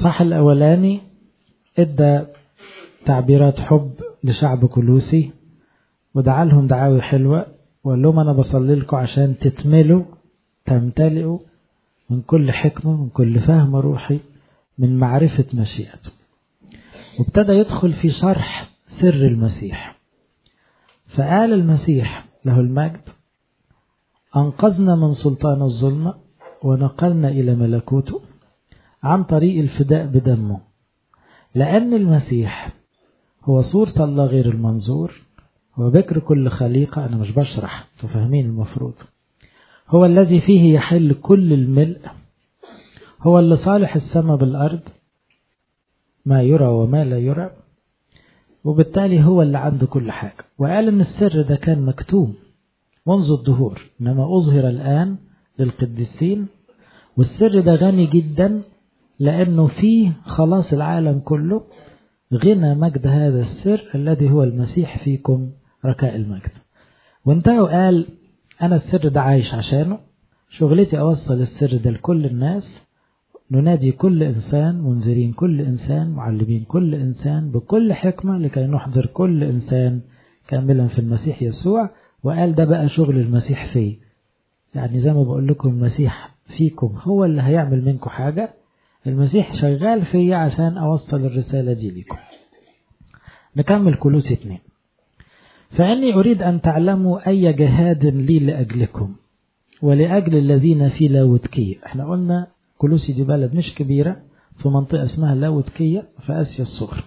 الإصحاح الأولاني ادى تعبيرات حب لشعب كولوسي ودعا لهم دعاوي حلوة وقال لهم أنا بصلي لكم عشان تتملوا تمتلئوا من كل حكمة من كل فهم روحي من معرفة مشيئته. وابتدى يدخل في شرح سر المسيح. فقال المسيح له المجد أنقذنا من سلطان الظلمة ونقلنا إلى ملكوته عن طريق الفداء بدمه، لأن المسيح هو صورة الله غير المنظور، هو بكر كل خليقة. أنا مش بشرح، تفهمين المفروض. هو الذي فيه يحل كل الملء، هو اللي صالح السماء بالأرض، ما يرى وما لا يرى، وبالتالي هو اللي عنده كل حاجة. وقال إن السر ده كان مكتوم منذ الدهور، إنما أظهر الآن للقديسين. والسر ده غني جدا لأنه فيه خلاص العالم كله. غنى مجد هذا السر الذي هو المسيح فيكم ركاء المجد. وانتهى وقال أنا السر ده عايش عشانه، شغلتي أوصل السر ده لكل الناس، ننادي كل إنسان، منذرين كل إنسان، معلمين كل إنسان بكل حكمة لكي نحضر كل إنسان كاملا في المسيح يسوع. وقال ده بقى شغل المسيح فيه، يعني زي ما بقول لكم المسيح فيكم هو اللي هيعمل منكم حاجة، المسيح شغال فيه عشان أوصل الرسالة دي لكم. نكمل كولوسي 2. فإني أريد أن تعلموا أي جهاد لي لأجلكم ولأجل الذين في لاودكية. احنا قلنا كولوسي دي بلد مش كبيرة في منطقة اسمها لاودكية في آسيا الصغرى،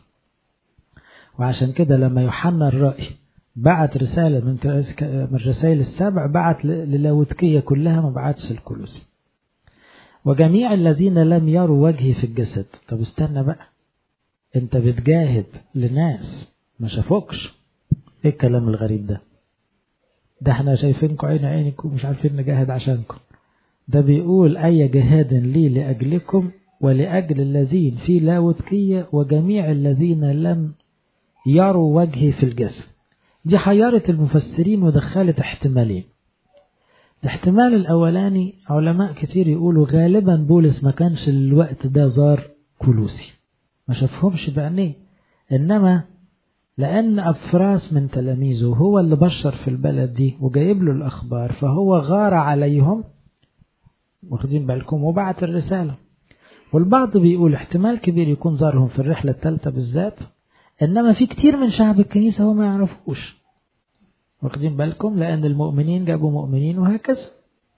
وعشان كده لما يوحنا الرائي بعت رسالة من الرسائل السبع بعت للاودكية كلها، ما بعتش الكولوسي. وجميع الذين لم يروا وجهي في الجسد. طب استنى بقى، انت بتجاهد لناس ما شافوكش، ايه الكلام الغريب ده؟ ده احنا شايفينكم عين عينكم مش عارفين نجاهد عشانكم. ده بيقول أي جهاد لي لأجلكم ولأجل الذين في لاودكية وجميع الذين لم يروا وجهي في الجسد. دي حيرت المفسرين ودخلت احتمالين. الاحتمال الأولاني علماء كتير يقولوا غالبا بولس ما كانش الوقت ده زار كولوسي، ما شافهمش بعينيه، إنما لأن أفراس من تلاميذه هو اللي بشر في البلد دي وجايب له الأخبار، فهو غار عليهم، واخدين بالكم، وبعت الرسالة. والبعض بيقول احتمال كبير يكون زارهم في الرحلة الثالثة بالذات، إنما في كتير من شعب الكنيسة هو ما يعرفوش، واخدين بالكم، لأن المؤمنين جابوا مؤمنين وهكذا.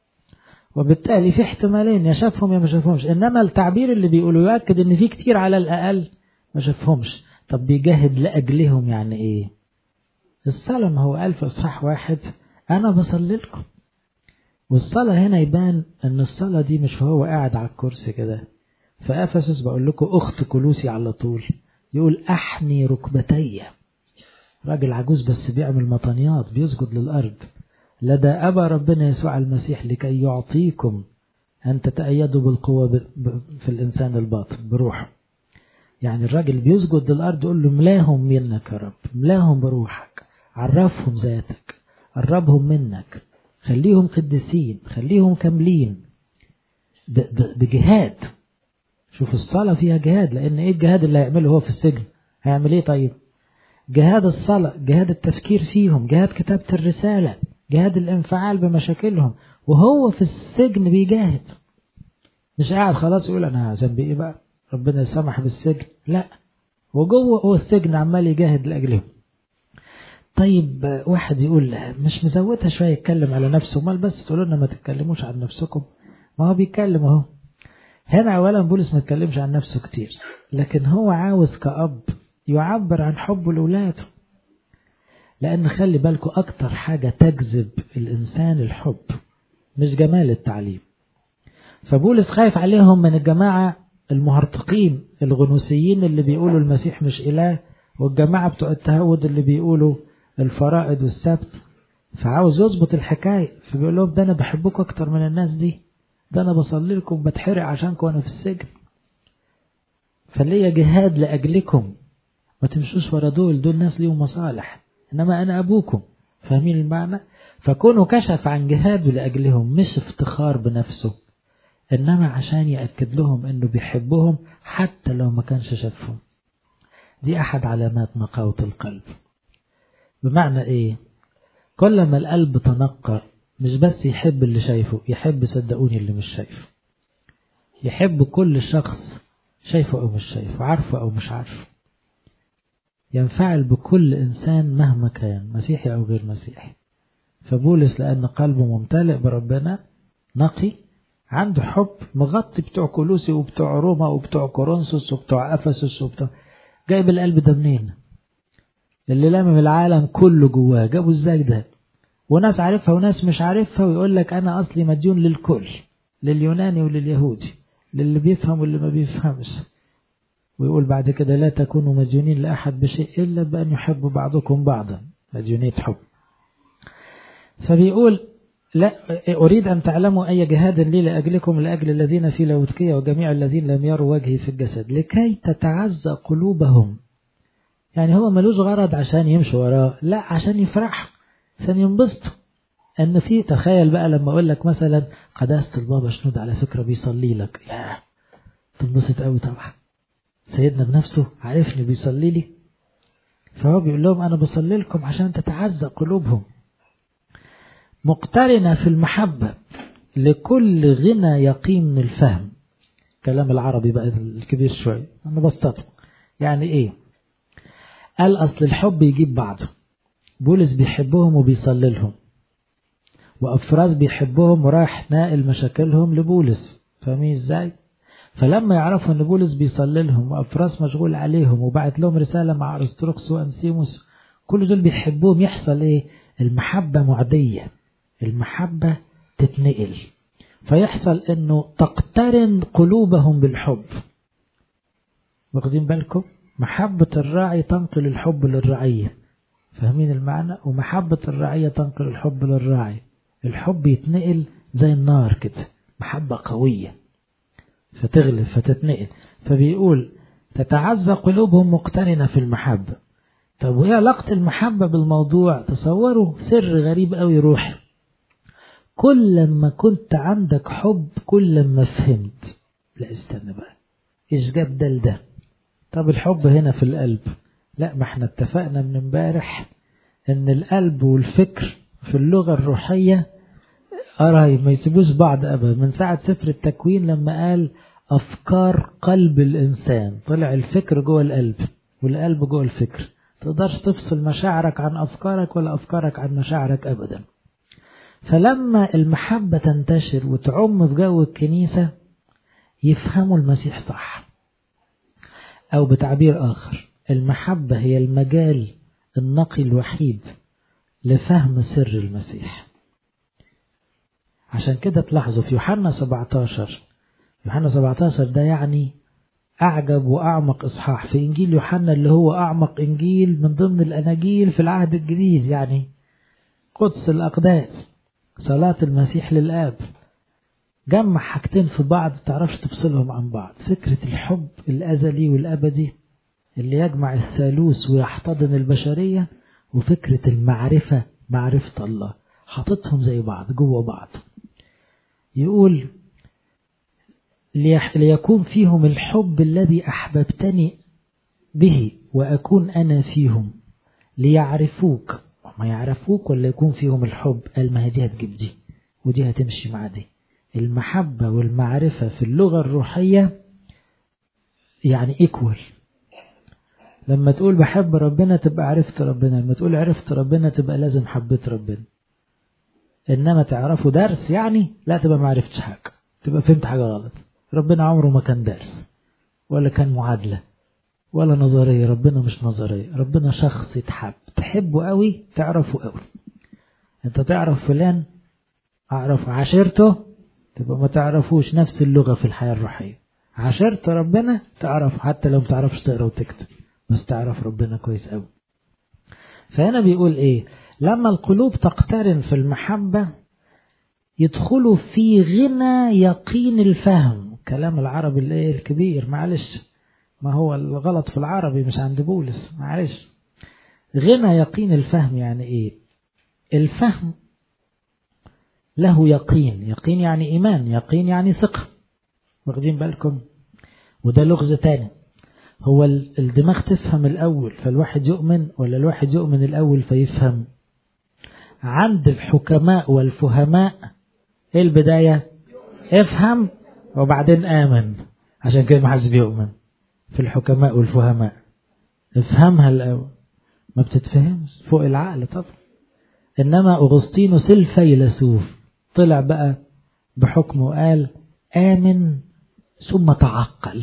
وبالتالي في احتمالين، يا شافهم يا ما شافهمش. إنما التعبير اللي بيقولوا يؤكد إن في كتير على الأقل ما شافهمش. طب بيجاهد لأجلهم يعني إيه؟ الصلاة، ما هو قال في إصحاح 1 أنا بصلي لكم. والصلاة هنا يبان أن الصلاة دي مش هو قاعد على الكرسي كده. فأفسس بقول لكم أخت كولوسي على طول يقول أحني ركبتي، راجل عجوز بس بيعمل مطنيات بيسجد للأرض لدى أبا ربنا يسوع المسيح لكي يعطيكم أن تتأيدوا بالقوة في الإنسان الباطن بروحه. يعني الراجل بيسجد للأرض يقول له ملاهم منك يا رب، ملاهم بروحك، عرفهم ذاتك، قربهم منك، خليهم قديسين، خليهم كاملين بجهاد. شوف الصلاة فيها جهاد، لأن إيه الجهاد اللي هيعمله هو في السجن؟ هيعمل إيه طيب؟ جهاد الصلاة، جهاد التفكير فيهم، جهاد كتابة الرسالة، جهاد الانفعال بمشاكلهم، وهو في السجن بيجاهد. مش قاعد خلاص يقول أنا ذنبي إيه بقى، ربنا يسمح بالسجن، لا، وجوه هو السجن عمال يجاهد لأجلهم. طيب واحد يقول مش مزودها شوية يتكلم على نفسه، مال بس تقولوا لنا ما تتكلموش عن نفسكم؟ ما هو بيتكلم اهو. هنا أولا بولس ما تكلمش عن نفسه كتير، لكن هو عاوز كأب يعبر عن حبه لأولاده، لأن خلي بالكم أكتر حاجة تجذب الإنسان الحب مش جمال التعليم. فبولس خايف عليهم من الجماعة المهرطقين الغنوسيين اللي بيقولوا المسيح مش إله، والجماعة بتوع التهود اللي بيقولوا الفرائض والسبت، فعاوز يظبط الحكاية. فبيقول لهم ده أنا بحبكم أكتر من الناس دي، ده أنا بصلي لكم بتحرق عشانكم وأنا في السجن، فليا جهاد لأجلكم، ما تمشوش ورا دول ناس ليهم مصالح، إنما أنا أبوكم. فاهمين المعنى؟ فكونه كشف عن جهاده لأجلهم مش افتخار بنفسه، إنما عشان يأكد لهم إنه بيحبهم حتى لو ما كانش شافهم. دي أحد علامات نقاوة القلب. بمعنى إيه؟ كل ما القلب تنقى مش بس يحب اللي شايفه، يحب صدقوني اللي مش شايفه، يحب كل شخص شايفه أو مش شايفه، عارفه أو مش عارفه، ينفعل بكل إنسان مهما كان مسيحي أو غير مسيحي. فبولس لأن قلبه ممتلئ بربنا نقي، عنده حب مغطي بتوع كولوسي وبتوع روما وبتوع كورنثوس وبتوع أفسس وبتوع، جايب القلب ده منين؟ اللي لامم العالم كله جواه، جابه ازاي ده؟ وناس عارفها وناس مش عارفها، ويقول لك أنا أصلي مديون للكل، لليوناني ولليهودي، للي بيفهم واللي ما بيفهمش. ويقول بعد كده لا تكونوا مديونين لأحد بشيء إلا بأن يحبوا بعضكم بعضا، مديونية حب. فبيقول لا أريد أن تعلموا أي جهاد لي لأجلكم لأجل الذين في لاوديكية وجميع الذين لم يروا وجهي في الجسد لكي تتعزى قلوبهم. يعني هو ملوش غرض عشان يمشوا وراه، لا عشان يفرح، عشان ينبسطوا. أن في تخيل بقى لما أقول لك مثلا قداسة البابا شنود على فكرة بيصلي لك، يا تنبسط قوي طبعا، سيدنا بنفسه عارفني بيصلي لي. فهو بيقول لهم أنا بصلي لكم عشان تتعزى قلوبهم، مقترنة في المحبة لكل غنى يقين من الفهم. كلام العربي بقى الكبير شوية أنا بسطته. يعني إيه؟ قال أصل الحب يجيب بعضه. بولس بيحبهم وبيصلي لهم، وأفراس بيحبهم ورايح ناقل مشاكلهم لبولس، فاهمين إزاي؟ فلما يعرفوا أن بولس بيصلي لهم وأفراس مشغول عليهم وبعت لهم رسالة مع أرسطركس وأنسيموس، كل دول بيحبوهم، يحصل إيه؟ المحبة معدية، المحبة تتنقل، فيحصل أنه تقترن قلوبهم بالحب. واخدين بالكم؟ محبة الراعي تنقل الحب للرعية، فاهمين المعنى؟ ومحبة الرعية تنقل الحب للراعي، الحب يتنقل زي النار كده، محبة قوية فتغلب فتتنقل. فبيقول تتعزى قلوبهم مقترنة في المحبة. طب وإيه علاقة المحبة بالموضوع؟ تصوروا سر غريب قوي روحي. كل ما كنت عندك حب كل ما فهمت. لا استنى بقى، إيش جاب ده؟ طب الحب هنا في القلب، لا ما احنا اتفقنا من امبارح ان القلب والفكر في اللغة الروحية قرايب ما يسيبوش بعض أبدا. من ساعة سفر التكوين لما قال أفكار قلب الإنسان، طلع الفكر جوه القلب والقلب جوه الفكر. تقدرش تفصل مشاعرك عن أفكارك ولا أفكارك عن مشاعرك أبدا. فلما المحبة تنتشر وتعم في جو الكنيسة يفهموا المسيح صح. أو بتعبير آخر، المحبة هي المجال النقي الوحيد لفهم سر المسيح. عشان كده تلاحظوا في يوحنا 17، يوحنا 17 ده يعني أعجب وأعمق إصحاح في إنجيل يوحنا، اللي هو أعمق إنجيل من ضمن الأناجيل في العهد الجديد، يعني قدس الأقداس، صلاة المسيح للآب. جمع حاجتين في بعض تعرفش تفصلهم عن بعض، فكرة الحب الأزلي والأبدي اللي يجمع الثالوث ويحتضن البشرية، وفكرة المعرفة، معرفة الله، حاططهم زي بعض جوه بعض. يقول ليكون فيهم الحب الذي أحببتني به وأكون أنا فيهم ليعرفوك. ما يعرفوك ولا يكون فيهم الحب؟ قال ما دي هتجيب دي ودي هتمشي مع دي. المحبة والمعرفة في اللغة الروحية يعني إيكوال. لما تقول بحب ربنا تبقى عرفت ربنا، لما تقول عرفت ربنا تبقى لازم حبيت ربنا. إنما تعرفوا درس يعني لا، تبقى ما عرفتش حاجة، تبقى فهمت حاجة غلط. ربنا عمره ما كان درس ولا كان معادلة ولا نظرية. ربنا مش نظرية، ربنا شخص يتحب، تحبه قوي تعرفه قوي. انت تعرف فلان، اعرف عشيرته، تبقى ما تعرفوش. نفس اللغة في الحياة الروحية، عشيرت ربنا تعرف حتى لو ما تعرفش تقرأ وتكتب، بس تعرف ربنا كويس قوي. فهنا بيقول ايه؟ لما القلوب تقترن في المحبة يدخلوا في غنى يقين الفهم. كلام العربي الايه الكبير، معلش ما هو الغلط في العربي مش عند بولس، معلش. غنى يقين الفهم يعني ايه؟ الفهم له يقين، يقين يعني ايمان، يقين يعني ثقة. واخدين بالكم؟ وده لغز تاني. هو الدماغ تفهم الأول فالواحد يؤمن، ولا الواحد يؤمن الأول فيفهم؟ عند الحكماء والفهماء ايه البداية؟ افهم وبعدين آمن. عشان كده ما حدش بيؤمن في الحكماء والفهماء. افهمها الأول، ما بتتفهمش فوق العقل طبعا. إنما أغسطينوس الفيلسوف طلع بقى بحكمه وقال آمن ثم تعقل،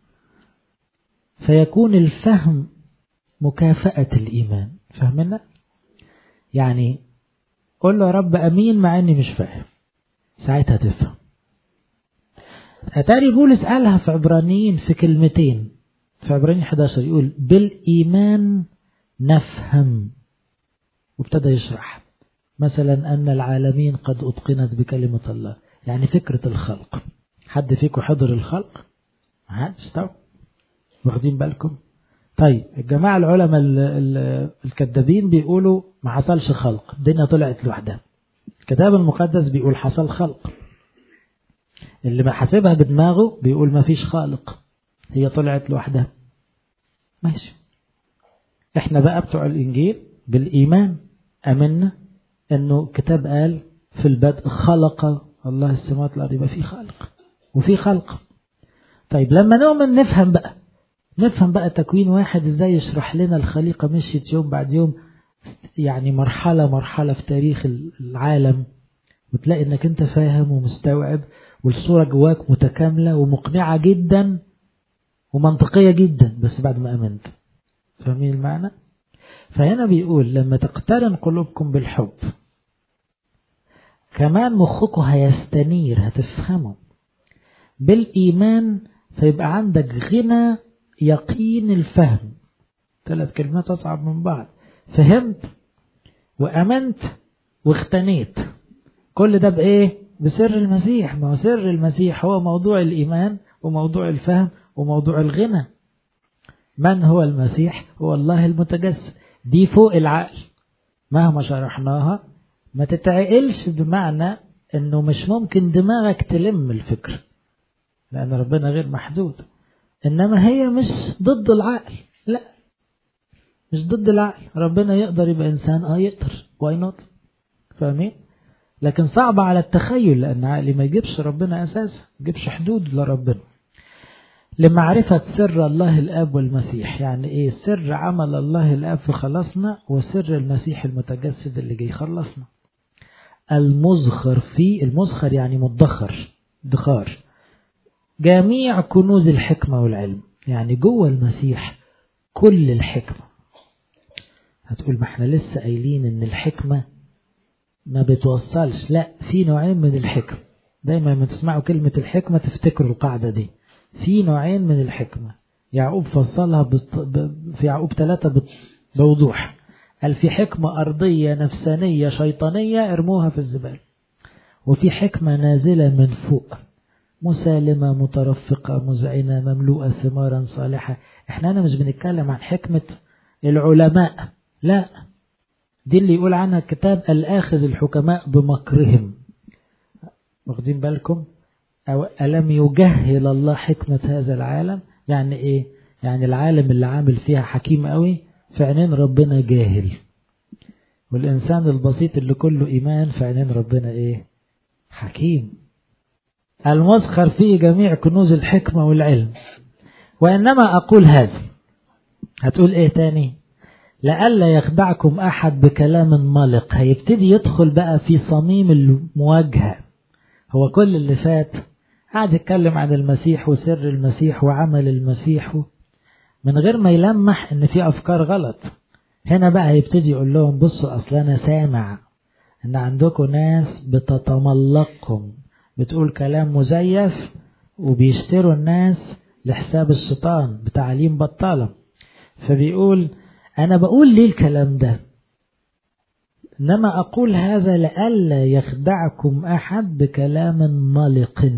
فيكون الفهم مكافأة الإيمان. فهمنا؟ يعني قل له يا رب أمين مع أني مش فاهم، ساعتها تفهم. أتاري بولس قالها في عبرانيين في كلمتين، في عبرانيين 11 يقول بالإيمان نفهم، وابتدى يشرح مثلا أن العالمين قد أتقنت بكلمة الله، يعني فكرة الخلق. حد فيكم حضر الخلق؟ ما حدش طبعا، واخدين بالكم؟ طيب الجماعة العلماء الكذابين بيقولوا ما حصلش خلق، الدنيا طلعت لوحدها. الكتاب المقدس بيقول حصل خلق. اللي ما حاسبها بدماغه بيقول ما فيش خالق، هي طلعت لوحدها. ماشي. احنا بقى بتوع الإنجيل بالإيمان أمنا انه كتاب قال في البدء خلق الله السماوات والأرض، يبقى في خالق وفي خلق. طيب لما نؤمن نفهم بقى تكوين واحد ازاي يشرح لنا الخليقة مشيت يوم بعد يوم، يعني مرحلة في تاريخ العالم، وتلاقي انك انت فاهم ومستوعب، والصورة جواك متكاملة ومقنعة جدا ومنطقية جدا، بس بعد ما امنت. فاهمين المعنى؟ فهنا بيقول لما تقترن قلوبكم بالحب كمان مخكم هيستنير، هتفهموا بالإيمان، فيبقى عندك غنى يقين الفهم. 3 كلمات أصعب من بعض. فهمت وأمنت واختنيت. كل ده بإيه؟ بسر المسيح. ما هو سر المسيح هو موضوع الإيمان وموضوع الفهم وموضوع الغنى. من هو المسيح؟ هو الله المتجسد. دي فوق العقل مهما شرحناها ما تتعقلش، بمعنى انه مش ممكن دماغك تلم الفكر لان ربنا غير محدود. انما هي مش ضد العقل، لا مش ضد العقل. ربنا يقدر يبقى انسان، يقدر، واي نوت. فاهمين؟ لكن صعبة على التخيل لان عقلي ما يجيبش ربنا اساسا، ما يجيبش حدود لربنا. لمعرفة سر الله الآب والمسيح، يعني إيه سر عمل الله الآب في خلصنا وسر المسيح المتجسد اللي جاي يخلصنا. المزخر فيه، المزخر يعني مدخر، دخار جميع كنوز الحكمة والعلم، يعني جوه المسيح كل الحكمة. هتقول ما احنا لسه قايلين ان الحكمة ما بتوصلش. لا، في نوعين من الحكمة. دايما ما تسمعوا كلمة الحكمة تفتكروا القاعدة دي. في نوعين من الحكمة. يعقوب فصلها في يعقوب 3 بوضوح. قال في حكمة أرضية نفسانية شيطانية ارموها في الزبالة، وفي حكمة نازلة من فوق مسالمة مترفقة مذعنة مملوءة ثمارا صالحة. احنا مش بنتكلم عن حكمة العلماء، لا، دي اللي يقول عنها الكتاب الآخذ الحكماء بمكرهم. واخدين بالكم؟ أو ألم يجهل الله حكمة هذا العالم؟ يعني إيه؟ يعني العالم اللي عامل فيها حكيم قوي في عينين ربنا جاهل، والإنسان البسيط اللي كله إيمان في عينين ربنا إيه؟ حكيم. المسخر فيه جميع كنوز الحكمة والعلم. وإنما أقول هذا، هتقول إيه تاني؟ لألا يخدعكم أحد بكلام ملق. هيبتدي يدخل بقى في صميم المواجهة. هو كل اللي فات قاعد يتكلم عن المسيح وسر المسيح وعمل المسيح من غير ما يلمح ان في افكار غلط. هنا بقى هيبتدي يقول لهم بصوا، اصل انا سامع ان عندكم ناس بتتملقكم، بتقول كلام مزيف وبيشتروا الناس لحساب الشيطان بتعليم بطالة. فبيقول انا بقول ليه الكلام ده؟ إنما أقول هذا لألا يخدعكم أحد بكلام ملق.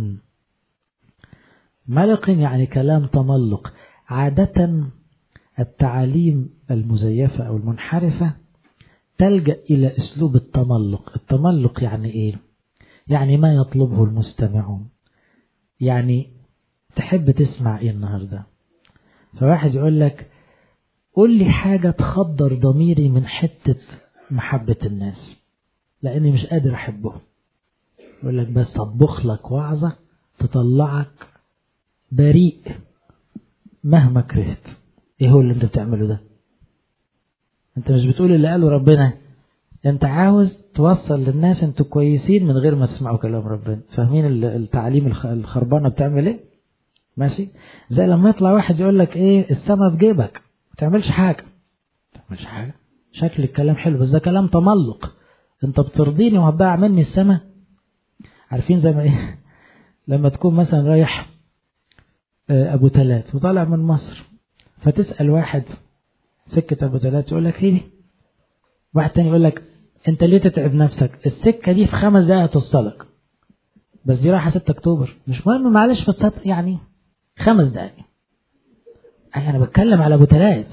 ملق يعني كلام تملق. عادة التعاليم المزيفة أو المنحرفة تلجأ إلى أسلوب التملق. التملق يعني إيه؟ يعني ما يطلبه المستمعون، يعني تحب تسمع ايه النهاردة؟ فواحد يقول لك قول لي حاجة تخدر ضميري من حتة محبة الناس لاني مش قادر احبهم. يقول لك بس اطبخ لك وعظة تطلعك بريء مهما كرهت. ايه هو اللي انت بتعمله ده؟ انت مش بتقول اللي قاله ربنا، انت عاوز توصل للناس انتوا كويسين من غير ما تسمعوا كلام ربنا. فاهمين التعليم الخربانة بتعمل ايه؟ ماشي. زي لما يطلع واحد يقول لك ايه السما في جيبك ما تعملش حاجة. ما تعملش حاجة، شكل الكلام حلو بس ده كلام تملق. انت بترضيني وهتضيع مني السما. عارفين زي ما ايه لما تكون مثلا رايح ابو تلات وطالع من مصر، فتسأل واحد سكة ابو تلات يقول لك ايه، واحد تاني يقول لك انت ليه تتعب نفسك، السكة دي في 5 دقائق توصلك، بس دي رايحة 6 اكتوبر. مش مهم معلش بس يعني 5 دقائق. انا بتكلم على ابو تلات.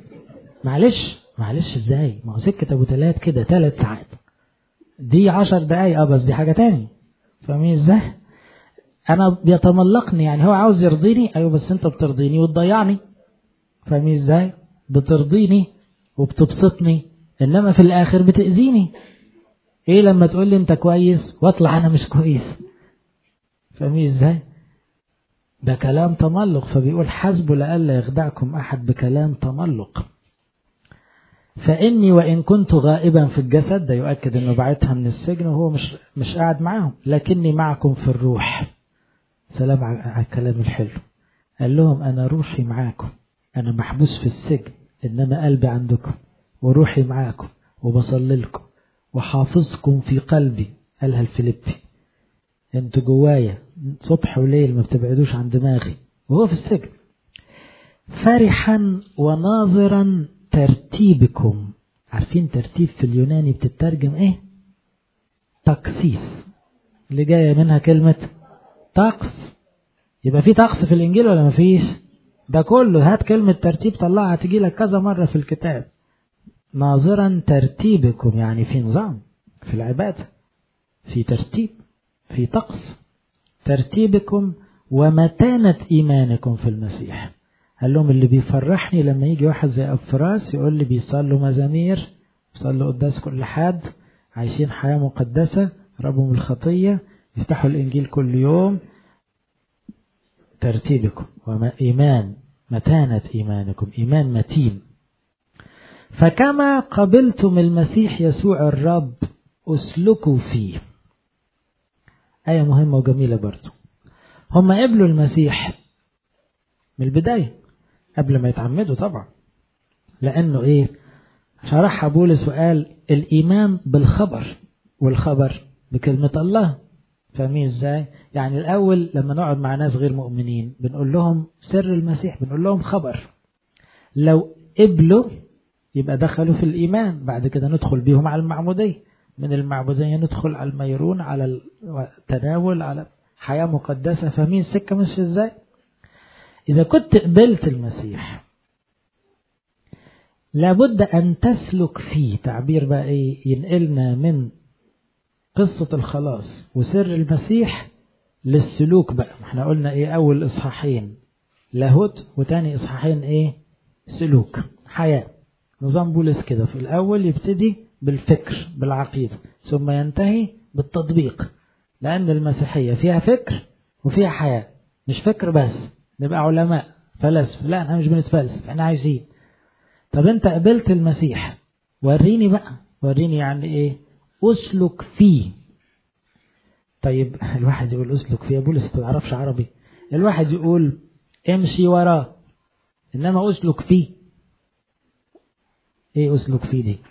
معلش ازاي؟ ما هو سكة ابو تلات كده 3 ساعات، دي 10 دقائق بس دي حاجة تاني. فاهمين ازاي؟ انا بيتملقني، يعني هو عاوز يرضيني. ايوه بس انت بترضيني وتضيعني. فاهمين ازاي؟ بترضيني وبتبسطني انما في الاخر بتأذيني. ايه لما تقول لي انت كويس واطلع انا مش كويس؟ فاهمين ازاي؟ ده كلام تملق. فبيقول حسبوا لئلا يخدعكم احد بكلام تملق. فاني وان كنت غائبا في الجسد، ده يؤكد انه بعتها من السجن وهو مش قاعد معاهم، لكني معكم في الروح. سلام على الكلام الحلو. قال لهم انا روحي معاكم، انا محبوس في السجن انما قلبي عندكم وروحي معاكم وبصلي لكم وحافظكم في قلبي. قالها الفيليبي، انتوا جوايا صبح وليل ما بتبعدوش عن دماغي وهو في السجن. فرحا وناظرا ترتيبكم. عارفين ترتيب في اليوناني بتترجم ايه؟ تقسيس، اللي جاية منها كلمة طقس. يبقى في طقس في الانجيل ولا ما فيش؟ ده كله هات كلمة ترتيب طلعها تجي لك كذا مرة في الكتاب. ناظرا ترتيبكم يعني في نظام في العبادة، في ترتيب، في طقس. ترتيبكم ومتانة إيمانكم في المسيح. قال لهم اللي بيفرحني لما يجي واحد زي أبفراس يقول لي بيصلوا مزامير، بيصلوا قداس كل حد، عايشين حياة مقدسة، ربهم الخطية، يفتحوا الإنجيل كل يوم. ترتيبكم وإيمان، متانة إيمانكم، إيمان متين. فكما قبلتم المسيح يسوع الرب أسلكوا فيه. آية مهمة وجميلة برضو. هم قبلوا المسيح من البداية قبل ما يتعمدوا طبعا، لأنه إيه؟ شرحها بولس وقال الإيمان بالخبر والخبر بكلمة الله. فاهمين إزاي؟ يعني الأول لما نقعد مع ناس غير مؤمنين بنقول لهم سر المسيح، بنقول لهم خبر. لو قبلوا يبقى دخلوا في الإيمان، بعد كده ندخل بيهم على المعمودية، من المعمودية ندخل على الميرون، على التناول، على حياة مقدسة. فاهمين السكة مش إزاي؟ إذا كنت قبلت المسيح لابد أن تسلك فيه. تعبير بقى إيه؟ ينقلنا من قصة الخلاص وسر المسيح للسلوك بقى. احنا قلنا إيه؟ أول إصحاحين لاهوت وتاني إصحاحين إيه؟ سلوك، حياة. نظام بولس كده، في الأول يبتدي بالفكر بالعقيدة ثم ينتهي بالتطبيق، لأن المسيحية فيها فكر وفيها حياة. مش فكر بس نبقى علماء فلسفة، لا احنا مش بنتفلسف، احنا عايزين. طب انت قبلت المسيح، وريني بقى، وريني يعني ايه اسلك فيه. طيب الواحد يقول اسلك فيه، بولس ما تعرفش عربي، الواحد يقول امشي وراه، انما اسلك فيه ايه؟ اسلك فيه دي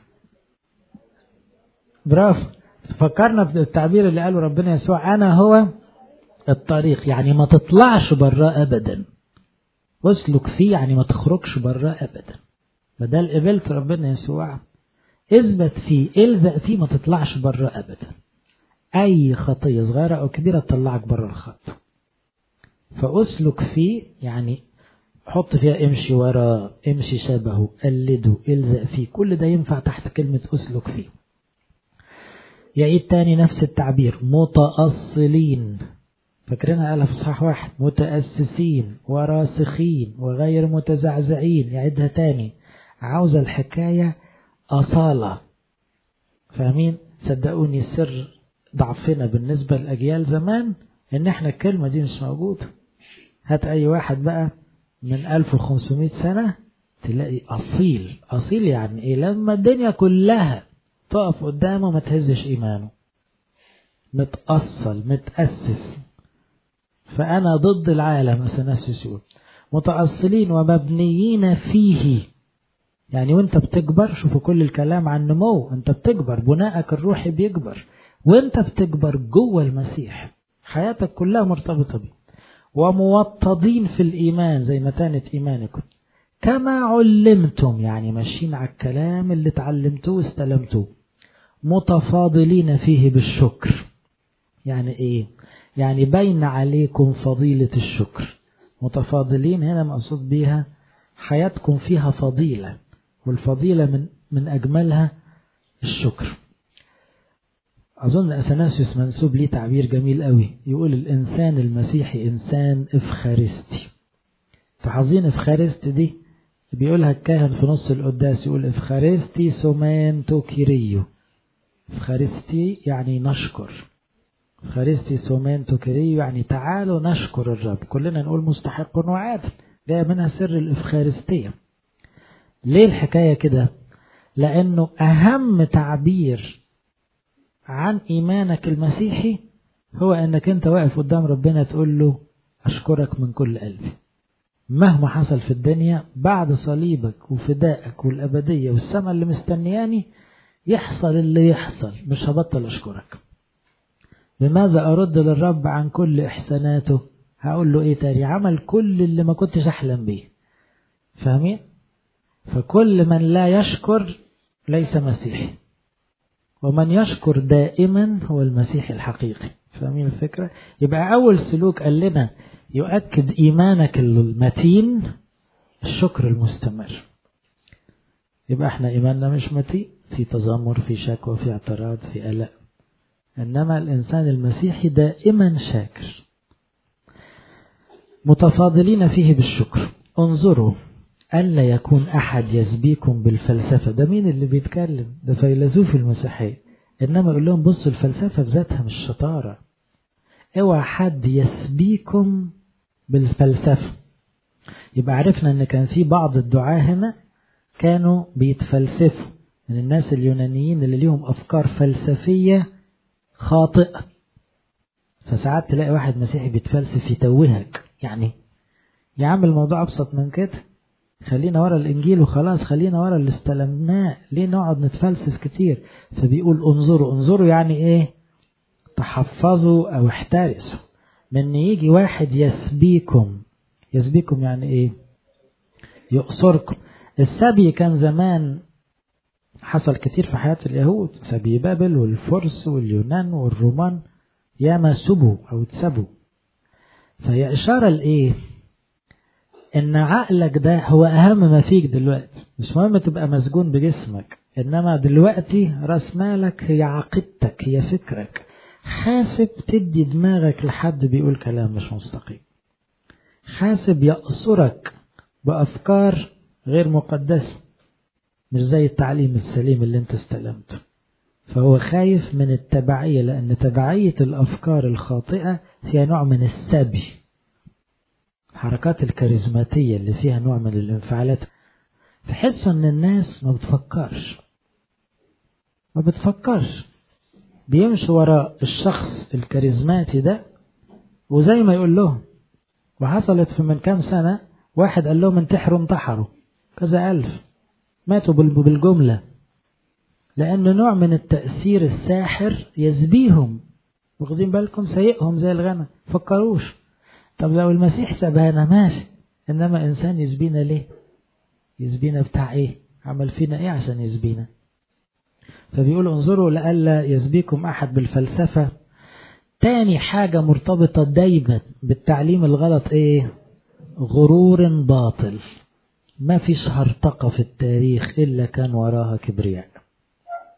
برافو. فكرنا بالتعبير اللي قاله ربنا يسوع، انا هو الطريق، يعني ما تطلعش براه ابدا. واسلك فيه يعني ما تخرجش براه ابدا. بدل قبلت ربنا يسوع اثبت فيه، الزق فيه، ما تطلعش براه ابدا. اي خطية صغيرة او كبيرة تطلعك برا الخط. فاسلك فيه يعني حط فيها امشي وراه، امشي شبهه، قلده، الزق فيه، كل ده ينفع تحت كلمة اسلك فيه. يعيد تاني نفس التعبير، متأصلين. فاكرينها قالها في إصحاح 1: متأسسين وراسخين وغير متزعزعين. يعيدها تاني، عاوزة الحكاية أصالة. فاهمين؟ صدقوني سر ضعفنا بالنسبة للأجيال زمان إن إحنا الكلمة دي مش موجودة. هات أي واحد بقى من 1500 سنة تلاقي أصيل. أصيل يعني إيه؟ لما الدنيا كلها تقف قدامه ما تهزش إيمانه، متأصل متأسس. فأنا ضد العالم أثناسيوس يقول متأصلين ومبنيين فيه. يعني وانت بتكبر، شوفوا كل الكلام عن نمو، انت بتكبر، بناءك الروحي بيكبر وانت بتكبر جوه المسيح، حياتك كلها مرتبطة بيه. وموطدين في الإيمان زي متانة إيمانكم كما علمتم، يعني ماشيين على الكلام اللي تعلمتوه واستلمتوه. متفاضلين فيه بالشكر. يعني ايه؟ يعني بين عليكم فضيلة الشكر. متفاضلين هنا مقصود بيها حياتكم فيها فضيلة، والفضيلة من أجملها الشكر. أظن أثناسيوس منسوب ليه تعبير جميل قوي، يقول الإنسان المسيحي إنسان إفخارستي. فحظين إفخارستي دي بيقولها الكاهن في نص القداس، يقول إفخارستي سومان توكيريو. إفخارستي يعني نشكر، إفخارستي سومان توكيريو يعني تعالوا نشكر الرب. كلنا نقول مستحق وعادل، ده منها سر الإفخارستية. ليه الحكاية كده؟ لأنه أهم تعبير عن إيمانك المسيحي هو أنك أنت واقف قدام ربنا تقول له أشكرك من كل قلبي مهما حصل في الدنيا، بعد صليبك وفدائك والأبدية والسماء اللي مستنياني يحصل اللي يحصل مش هبطل أشكرك. بماذا أرد للرب عن كل إحساناته؟ هقول له إيه تاني؟ عمل كل اللي ما كنتش أحلم بيه. فاهمين؟ فكل من لا يشكر ليس مسيحي، ومن يشكر دائما هو المسيحي الحقيقي. فاهمين الفكرة؟ يبقى أول سلوك قال لنا يؤكد إيمانك المتين الشكر المستمر. يبقى احنا إيماننا مش متين، في تذمر، في شكوى، في اعتراض، في قلق. إنما الإنسان المسيحي دائما شاكر. متفاضلين فيه بالشكر. انظروا ألا يكون أحد يسبيكم بالفلسفة. ده مين اللي بيتكلم؟ ده فيلسوف المسيحية. إنما يقول لهم بصوا الفلسفة بذاتها مش شطارة، اوعى حد يسبيكم بالفلسفة. يبقى عرفنا ان كان في بعض الدعاة هنا كانوا بيتفلسفوا، من الناس اليونانيين اللي ليهم أفكار فلسفية خاطئة. فساعات تلاقي واحد مسيحي بيتفلسف يتوهك، يعني يا عم الموضوع أبسط من كده، خلينا ورا الإنجيل وخلاص، خلينا ورا اللي استلمناه، ليه نقعد نتفلسف كتير؟ فبيقول انظروا. انظروا يعني ايه؟ تحفظوا أو احترسوا من يجي واحد يسبيكم. يسبيكم يعني ايه؟ يقصركم. السبي كان زمان حصل كتير في حياة اليهود، سبي بابل والفرس واليونان والرومان ياما سبوا أو تسبوا. فهي إشارة لإيه؟ إن عقلك ده هو أهم ما فيك دلوقتي. مش مهم تبقى مسجون بجسمك، إنما دلوقتي رأس مالك هي عقيدتك، هي فكرك. حاسب تدي دماغك لحد بيقول كلام مش مستقيم، حاسب يقصرك بأفكار غير مقدسة، مش زي التعليم السليم اللي انت استلمته. فهو خايف من التبعية، لأن تبعية الأفكار الخاطئة فيها نوع من السبي. الحركات الكاريزماتية اللي فيها نوع من الانفعالات، تحس ان الناس ما بتفكرش، بيمشوا وراء الشخص الكاريزماتي ده وزي ما يقول لهم. وحصلت في من كام سنة واحد قال لهم انتحروا كذا ألف، ماتوا بالجملة، لأنه نوع من التأثير الساحر يزبيهم. واخدين بالكم؟ سيئهم زي الغنم، فكروش. طب لو المسيح سبانا ماشي، إنما إنسان يزبينا ليه؟ يزبينا بتاع إيه؟ عمل فينا إيه عشان يزبينا؟ فبيقول انظروا لألا يزبيكم أحد بالفلسفة. تاني حاجة مرتبطة دايما بالتعليم الغلط إيه؟ غرور باطل. ما فيش هرطقة في التاريخ إلا كان وراها كبرياء.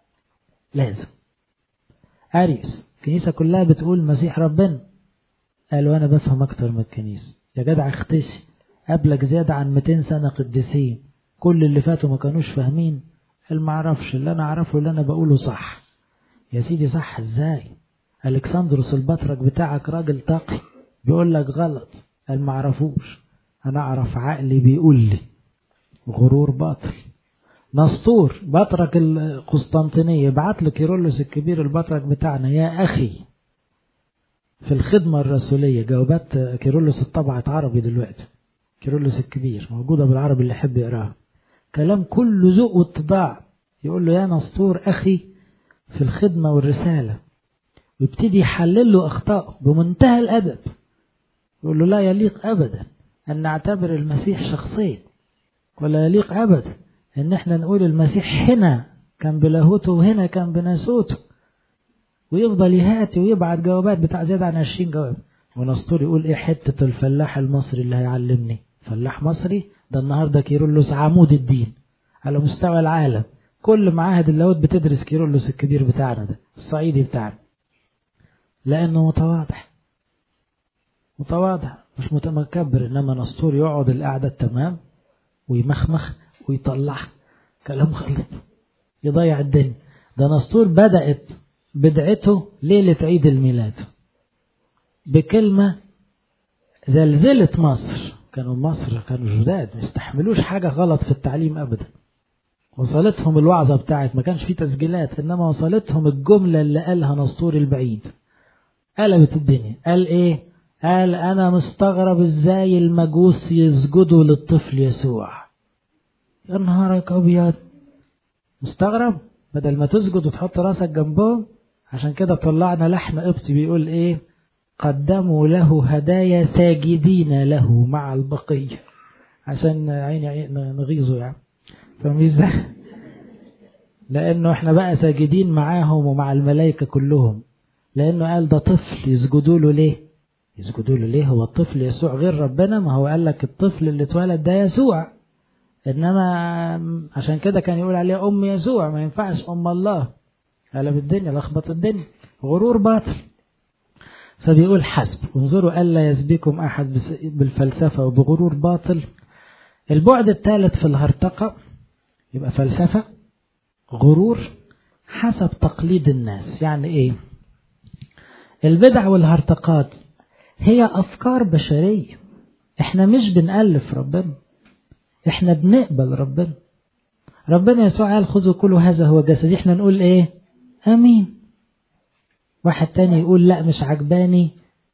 لازم. أريوس الكنيسة كلها بتقول المسيح ربنا، قالوا أنا بفهم أكتر من الكنيسة. يا جدع اختشي، قبلك زيادة عن 200 سنة قديسين، كل اللي فاتوا ما كانوش فاهمين. اللي ما عرفش اللي أنا أعرفه اللي أنا بقوله صح. يا سيدي صح إزاي؟ ألكسندروس البطرك بتاعك راجل تقي بيقول لك غلط. قال ما عرفوش، أنا أعرف عقلي بيقول لي. غرور باطل. نسطور بطرك القسطنطينية بعت لكيرلس الكبير البطرك بتاعنا: يا أخي في الخدمة الرسولية. جوابات كيرلس اتطبعت عربي دلوقتي، كيرلس الكبير موجودة بالعربي اللي يحب يقراها، كلام كله ذوق واتضاع. يقول له: يا نسطور أخي في الخدمة والرسالة، ويبتدي يحلل له أخطاءه بمنتهى الأدب. يقول له: لا يليق أبدا أن نعتبر المسيح شخصيا، ولا يليق أبدا أن احنا نقول المسيح هنا كان بلاهوته وهنا كان بناسوته. ويفضل يهاتي ويبعت جوابات بتاع زيادة عن 20 جواب. ونسطور يقول: ايه حتة الفلاح المصري اللي هيعلمني؟ فلاح مصري ده النهاردة كيرلس عمود الدين على مستوى العالم. كل معاهد اللاهوت بتدرس كيرلس الكبير بتاعنا ده الصعيدي بتاعنا، لأنه متواضع مش متكبر. إنما نسطور يقعد القعدة التمام ويمخمخ ويطلع كلام غلط يضيع الدنيا. ده نسطور بدأت بدعته ليلة عيد الميلاد بكلمة زلزلت مصر. كانوا جداد ما يستحملوش حاجة غلط في التعليم أبدا. وصلتهم الوعظة بتاعت، ما كانش فيه تسجيلات، إنما وصلتهم الجملة اللي قالها نسطور البعيد قلبت الدنيا. قال إيه؟ قال: أنا مستغرب إزاي المجوس يسجدوا للطفل يسوع. يا نهارك أبيض، مستغرب؟ بدل ما تسجد وتحط راسك جنبهم. عشان كده طلعنا لحن قبطي بيقول إيه: قدموا له هدايا ساجدين له مع البقية، عشان عيني نغيظه يعني. فميزة لأنه احنا بقى ساجدين معاهم ومع الملائكة كلهم، لأنه قال ده طفل يسجدوا له ليه؟ يسجدوا له ليه؟ هو الطفل يسوع غير ربنا؟ ما هو قال لك الطفل اللي اتولد ده يسوع. إنما عشان كده كان يقول عليه أم يسوع، ما ينفعش أم الله. قلب الدنيا، لخبط الدنيا، غرور باطل. فبيقول: حسب انظروا ألا يسبيكم أحد بالفلسفة وبغرور باطل. البعد الثالث في الهرطقة يبقى فلسفة، غرور، حسب تقليد الناس. يعني إيه؟ البدع والهرطقات هي أفكار بشرية. إحنا مش بنألف ربنا، إحنا بنقبل ربنا. ربنا يسوع قال: خذوا كل هذا هو جسدي. إحنا نقول إيه؟ آمين. واحد تاني يقول: لا مش عجباني،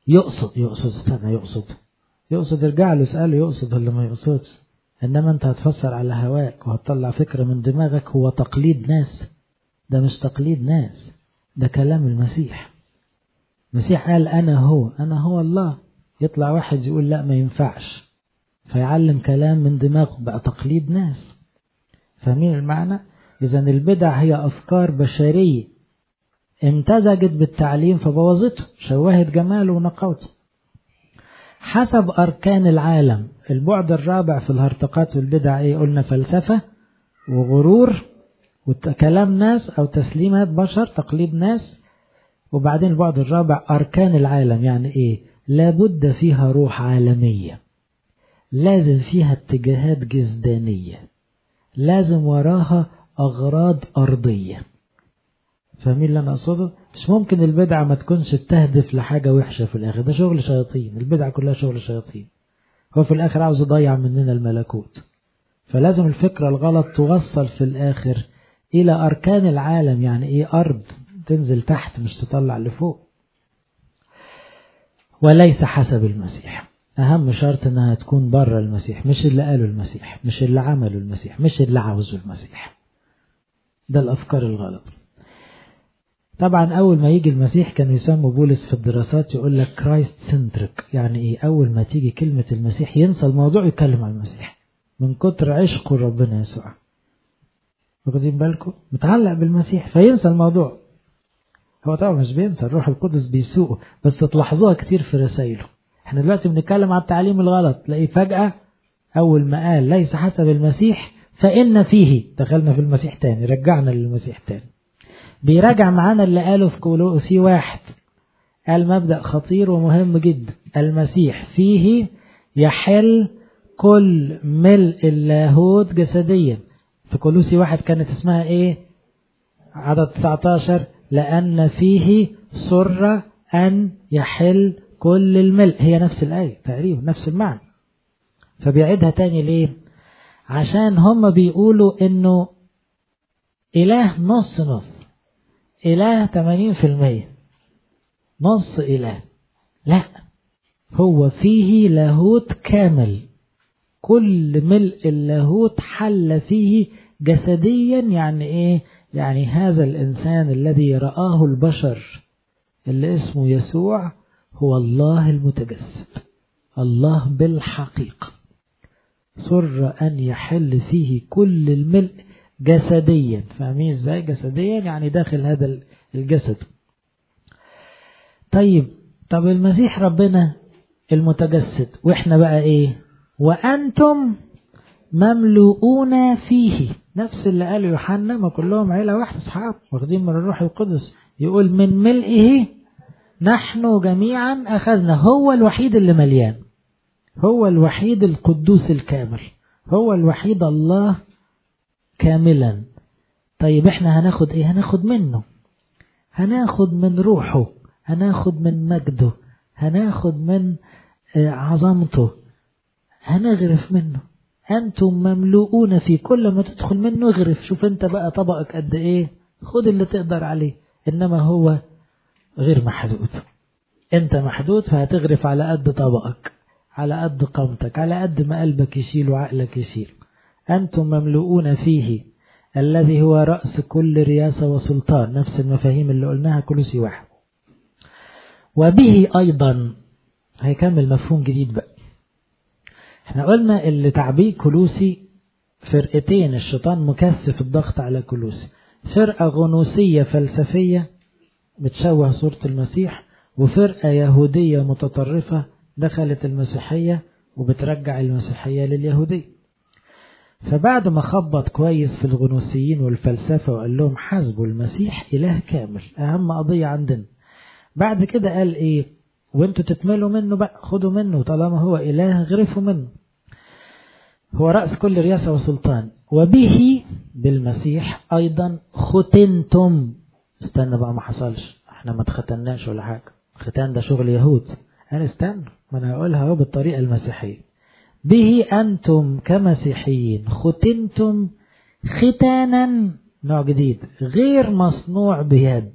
يقصد ارجع له اسأله يقصد ولا ما يقصدش. إنما أنت هتفسر على هواك وهتطلع فكرة من دماغك. هو تقليد ناس، ده مش تقليد ناس، ده كلام المسيح. المسيح قال: أنا هو الله. يطلع واحد يقول لا ما ينفعش، فيعلم كلام من دماغه، بقى تقليد ناس. فاهمين المعنى؟ إذن البدع هي أفكار بشرية امتزجت بالتعليم فبوظته، شوهت جماله ونقاوته. حسب أركان العالم. البعد الرابع في الهرطقات والبدع إيه؟ قلنا فلسفة وغرور وكلام ناس أو تسليمات بشر، تقليد ناس. وبعدين البعد الرابع أركان العالم. يعني إيه؟ لابد فيها روح عالمية، لازم فيها اتجاهات جسدانية، لازم وراها أغراض أرضية. فاهمين اللي أنا أقصده؟ مش ممكن البدعة ما تكونش تهدف لحاجة وحشة في الآخر. ده شغل شياطين، البدعة كلها شغل شياطين. هو في الآخر عاوز يضيع مننا الملكوت. فلازم الفكرة الغلط توصل في الآخر إلى أركان العالم. يعني إيه؟ أرض تنزل تحت مش تطلع لفوق. وليس حسب المسيح. أهم شرط أنها تكون بره المسيح، مش اللي قاله المسيح، مش اللي عمله المسيح، مش اللي عاوزه المسيح. ده الأفكار الغلط. طبعا أول ما يجي المسيح كان يسمى بولس في الدراسات يقول لك كرايست سنتريك. يعني إيه؟ أول ما تيجي كلمة المسيح ينسى الموضوع يتكلم عن المسيح من كتر عشقه ربنا يسوع. واخدين بالكم؟ متعلق بالمسيح فينسى الموضوع. هو طبعا مش بينسى، الروح القدس بيسوقه، بس تلاحظوها كتير في رسائله. احنا دلوقتي بنتكلم عن التعليم الغلط، تلاقيه فجأة أول ما قال ليس حسب المسيح فإن فيه، دخلنا في المسيح تاني، رجعنا للمسيح تاني. بيراجع معانا اللي قاله في كولوسي 1. قال مبدأ خطير ومهم جدا، المسيح فيه يحل كل ملء اللاهوت جسديا. في كولوسي 1 كانت اسمها ايه؟ عدد 19 لأن فيه سر أن يحل كل الملء. هي نفس الآية تقريبا نفس المعنى، فبيعيدها تاني ليه؟ عشان هم بيقولوا انه إله نص نص، إله 80%، نص إله. لا، هو فيه لاهوت كامل، كل ملء اللاهوت حل فيه جسديا. يعني ايه؟ يعني هذا الإنسان الذي رآه البشر اللي اسمه يسوع هو الله المتجسد، الله بالحقيقة، سر أن يحل فيه كل الملء جسديا. فاهمين ازاي جسديا؟ يعني داخل هذا الجسد. طب المسيح ربنا المتجسد، واحنا بقى ايه؟ وأنتم مملؤون فيه. نفس اللي قاله يوحنا، ما كلهم عيلة واحدة اصحاب واخدين من الروح القدس. يقول من ملئه نحن جميعا أخذنا. هو الوحيد اللي مليان، هو الوحيد القدوس الكامل، هو الوحيد الله كاملا. طيب احنا هناخد ايه؟ هناخد منه، هناخد من روحه، هناخد من مجده، هناخد من عظمته، هنغرف منه. أنتم مملؤون في، كل ما تدخل منه اغرف. شوف انت بقى طبقك قد ايه، خد اللي تقدر عليه. انما هو غير محدود، انت محدود فهتغرف على قد طبقك، على قد قامتك، على قد ما قلبك يشيل وعقلك يشيل. أنتم مملؤون فيه الذي هو رأس كل رياسة وسلطان. نفس المفاهيم اللي قلناها كولوسي 1. وبه أيضا هيكمل مفهوم جديد بقى. احنا قلنا اللي تعبيه كولوسي فرقتين، الشيطان مكثف الضغط على كولوسي. فرقة غنوصية فلسفية بتشوه صورة المسيح، وفرقة يهودية متطرفة دخلت المسيحية وبترجع المسيحية لليهودية. فبعد ما خبط كويس في الغنوصيين والفلسفة وقال لهم حسبوا المسيح إله كامل، أهم قضية عندنا. بعد كده قال إيه؟ وانتوا تتملوا منه بقى، خدوا منه طالما هو إله، غرفوا منه. هو رأس كل رياسة وسلطان. وبه بالمسيح أيضا ختنتم. استنى بقى، ما حصلش، احنا ما اتختناش ولا حاجة. ختان ده شغل يهود. أنا استنى، ما أنا هقولها هو بالطريقة المسيحية. به أنتم كمسيحيين ختنتم ختانا، نوع جديد غير مصنوع بيد.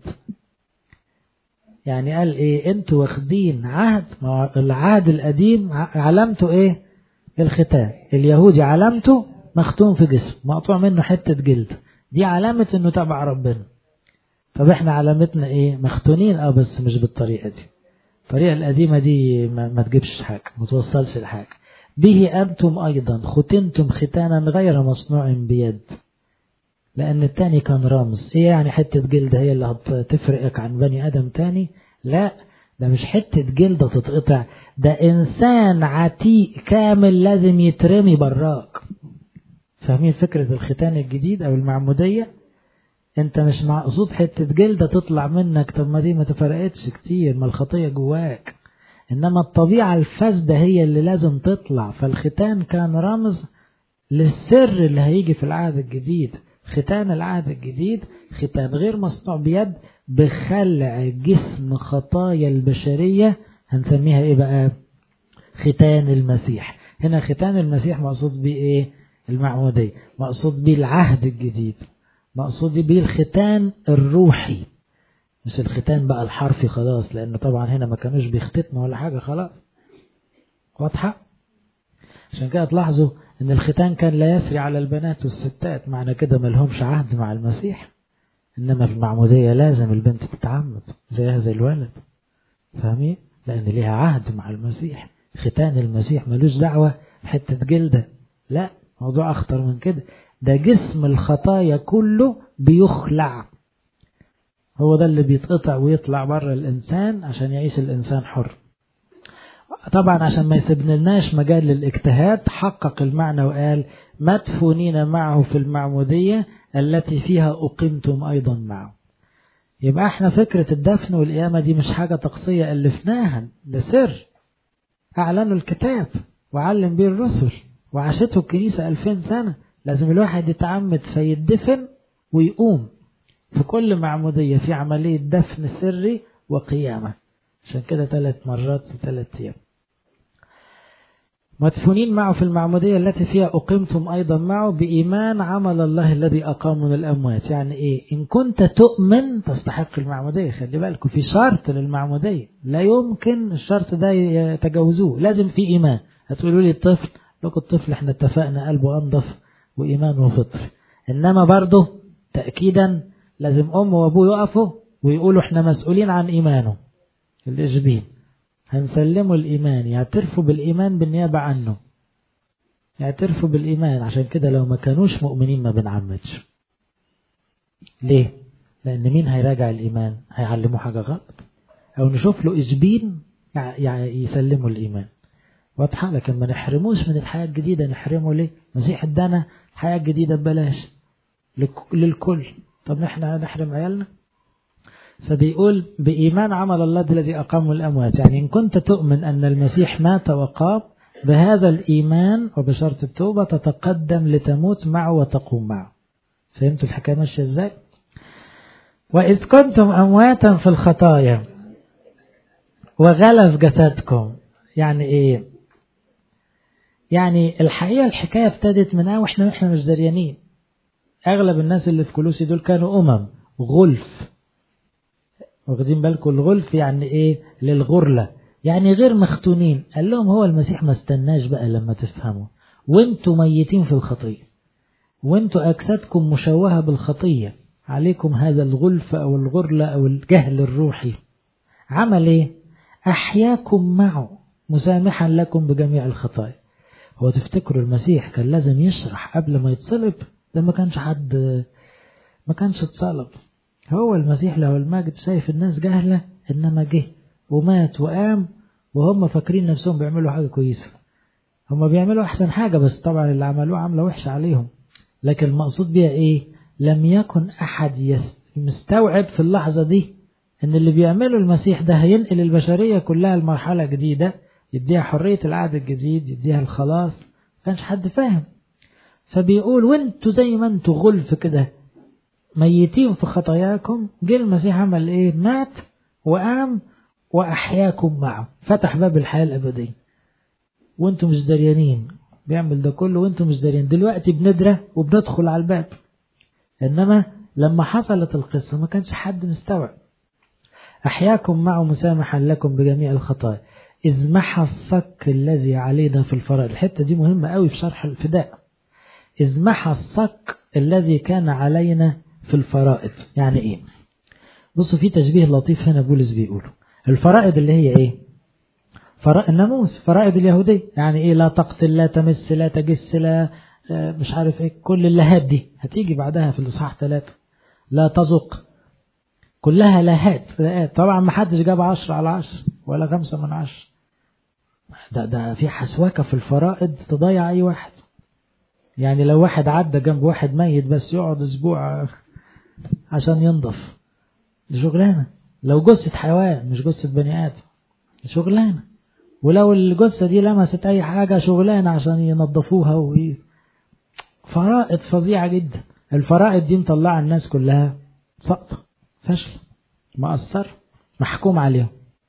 يعني قال ايه؟ انتوا واخدين عهد، العهد القديم علامته ايه؟ الختان. اليهودي علامته مختوم في جسم، مقطوع منه حتة جلد، دي علامة انه تبع ربنا. طب احنا علامتنا ايه؟ مختونين، بس مش بالطريقة دي. الطريقة القديمة دي ما تجيبش حاجة، ما توصلش لحاجة. به أنتم أيضا ختنتم ختانا غير مصنوع بيد. لأن التاني كان رمز. إيه يعني حتة جلد هي اللي هتفرقك عن بني آدم تاني؟ لا، ده مش حتة جلدة تتقطع، ده إنسان عتيق كامل لازم يترمي براك. فاهمين فكرة الختان الجديد أو المعمودية؟ انت مش مقصود حتة جلدة تطلع منك، طب ما دي ما تفرقتش كتير، ما الخطية جواك. انما الطبيعة الفاسدة هي اللي لازم تطلع. فالختان كان رمز للسر اللي هيجي في العهد الجديد. ختان العهد الجديد ختان غير مصنوع بيد، بخلع جسم خطايا البشرية. هنسميها ايه بقى؟ ختان المسيح. هنا ختان المسيح مقصود بيه ايه؟ المعمودية. مقصود بيه العهد الجديد، مقصود بيه الختان الروحي، مش الختان بقى الحرفي خلاص، لأن طبعا هنا ما كانوش بيختتنوا ولا حاجة خلاص. واضحة؟ عشان كده تلاحظوا ان الختان كان لا يسري على البنات والستات، معنى كده ما لهمش عهد مع المسيح. انما في المعمودية لازم البنت تتعمد زيها زي الولد. فاهمين؟ لأن ليها عهد مع المسيح. ختان المسيح ملوش دعوة بحتة جلدة، لا، موضوع أخطر من كده. ده جسم الخطايا كله بيخلع، هو ده اللي بيتقطع ويطلع بره الإنسان عشان يعيش الإنسان حر. طبعا عشان ما يسيبناش مجال للاجتهاد، حقق المعنى وقال مدفونين معه في المعمودية التي فيها أقمتم أيضا معه. يبقى احنا فكرة الدفن والقيامة دي مش حاجة طقسية ألفناها، ده سر أعلنوا الكتاب وعلم بيه الرسل وعاشته الكنيسة 2000 سنة. لازم الواحد يتعمد فيدفن ويقوم. في كل معمودية في عملية دفن سري وقيامة، عشان كده 3 مرات في 3 أيام. مدفونين معه في المعمودية التي فيها أقمتم أيضا معه بإيمان عمل الله الذي أقام من الأموات. يعني إيه؟ إن كنت تؤمن تستحق المعمودية. خلي بالكم في شرط للمعمودية، لا يمكن الشرط ده يتجاوزوه، لازم في إيمان. هتقولوا لي الطفل، لكم الطفل احنا اتفقنا قلبه أنضف وإيمان وفطر، إنما برضه تأكيدا لازم أم وأبوه يقفوا ويقولوا احنا مسؤولين عن إيمانه. الإجبين هنسلموا الإيمان، يعترفوا بالإيمان بالنيابة عنه، يعترفوا بالإيمان. عشان كده لو ما كانوش مؤمنين ما بنعمدش. ليه؟ لأن مين هيراجع الإيمان؟ هيعلموا حاجة غلط، أو نشوف له إجبين يسلموا الإيمان. واضحة؟ لكن ما نحرموش من الحياة الجديدة. نحرمه ليه؟ مسيح ادانا الحياة الجديدة ببلاش للكل. طب نحن نحرم عيالنا؟ فبيقول بإيمان عمل الله الذي أقام الأموات. يعني إن كنت تؤمن أن المسيح مات وقام، بهذا الإيمان وبشرط التوبة تتقدم لتموت معه وتقوم معه. فهمتوا الحكاية ماشية إزاي؟ وإذ كنتم أمواتا في الخطايا وغلف جسدكم. يعني إيه؟ يعني الحقيقة الحكاية ابتدت من وإحنا مش دريانين. أغلب الناس اللي في كولوسي دول كانوا غلف. واخدين بالكم؟ الغلف يعني ايه؟ للغرلة، يعني غير مختونين. قال لهم هو المسيح ما استناش بقى لما تفهموا، وانتوا ميتين في الخطية، وانتوا أجسادكم مشوهة بالخطية، عليكم هذا الغلف أو الغرلة أو الجهل الروحي. عمل ايه؟ أحياكم معه مسامحا لكم بجميع الخطايا. هو تفتكروا المسيح كان لازم يشرح قبل ما يتصلب؟ ده ما كانش اتصلب. هو المسيح له المجد شايف الناس جهلة، إنما جه ومات وقام وهم فاكرين نفسهم بيعملوا حاجة كويسة. هم بيعملوا أحسن حاجة، بس طبعا اللي عملوه عملة وحشة عليهم. لكن المقصود بيها إيه؟ لم يكن أحد مستوعب في اللحظة دي إن اللي بيعمله المسيح ده هينقل البشرية كلها لمرحلة جديدة، يديها حرية العهد الجديد، يديها الخلاص. كانش حد فاهم. فبيقول وانتوا زي ما انتوا غلف كده ميتين في خطاياكم، جه المسيح عمل ايه؟ مات وقام واحياكم معه، فتح باب الحياة الابدية وانتم مش دريانين. بيعمل ده كله وانتم مش دريانين. دلوقتي بندرة وبندخل على الباب، انما لما حصلت القصة ما كانش حد مستوعب. احياكم معه مسامحا لكم بجميع الخطايا إذ محى الصك الذي علينا في الفرائض. الحتة دي مهمة قوي في شرح الفداء. إذ محى الصك الذي كان علينا في الفرائض. يعني إيه؟ بصوا في تشبيه لطيف هنا بولس بيقوله. الفرائض اللي هي إيه؟ الناموس، فرائض اليهودية. يعني إيه؟ لا تقتل، لا تمس، لا تجس، لا مش عارف إيه، كل اللهات دي هتيجي بعدها في الإصحاح 3. لا تزق، كلها لاهات. طبعا ما حدش جاب 10/10 ولا 5/10. ده في حسواكة في الفرائض تضيع أي واحد. يعني لو واحد عدى جنب واحد ميت بس يقعد أسبوع عشان ينضف، دي شغلانة. لو جثة حيوان مش جثة بني آدم، دي شغلانة. ولو الجثة دي لمست أي حاجة، شغلانة عشان ينظفوها. فرائض فظيعة جدا. الفرائض دي مطلعة الناس كلها سقطة، فشل، مؤثر، محكوم عليهم،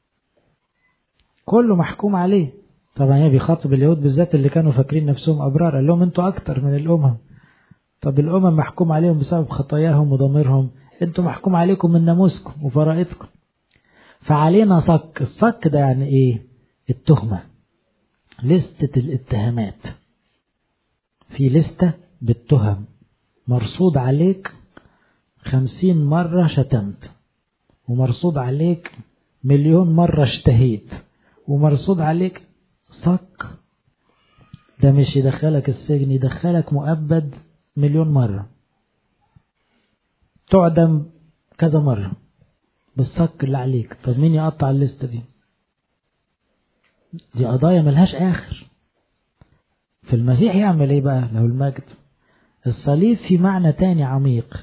كله محكوم عليه. طبعا هي بيخاطب اليهود بالذات اللي كانوا فاكرين نفسهم أبرار. قال لهم انتوا أكتر من الأمم. طب الأمم محكوم عليهم بسبب خطاياهم وضميرهم، انتوا محكوم عليكم من ناموسكم وفرائضكم. فعلينا صك. الصك ده يعني ايه؟ التهمة، لستة الاتهامات. في لستة بالتهم، مرصود عليك 50 مرة شتمت، ومرصود عليك 1,000,000 مرة اشتهيت، ومرصود عليك صك. ده مش يدخلك السجن، يدخلك مؤبد 1,000,000 مرة، تعدم كذا مرة بالصك اللي عليك. طب مين يقطع الليستة دي؟ دي قضايا ملهاش آخر. في المسيح يعمل ايه بقى له المجد؟ الصليب في معنى تاني عميق،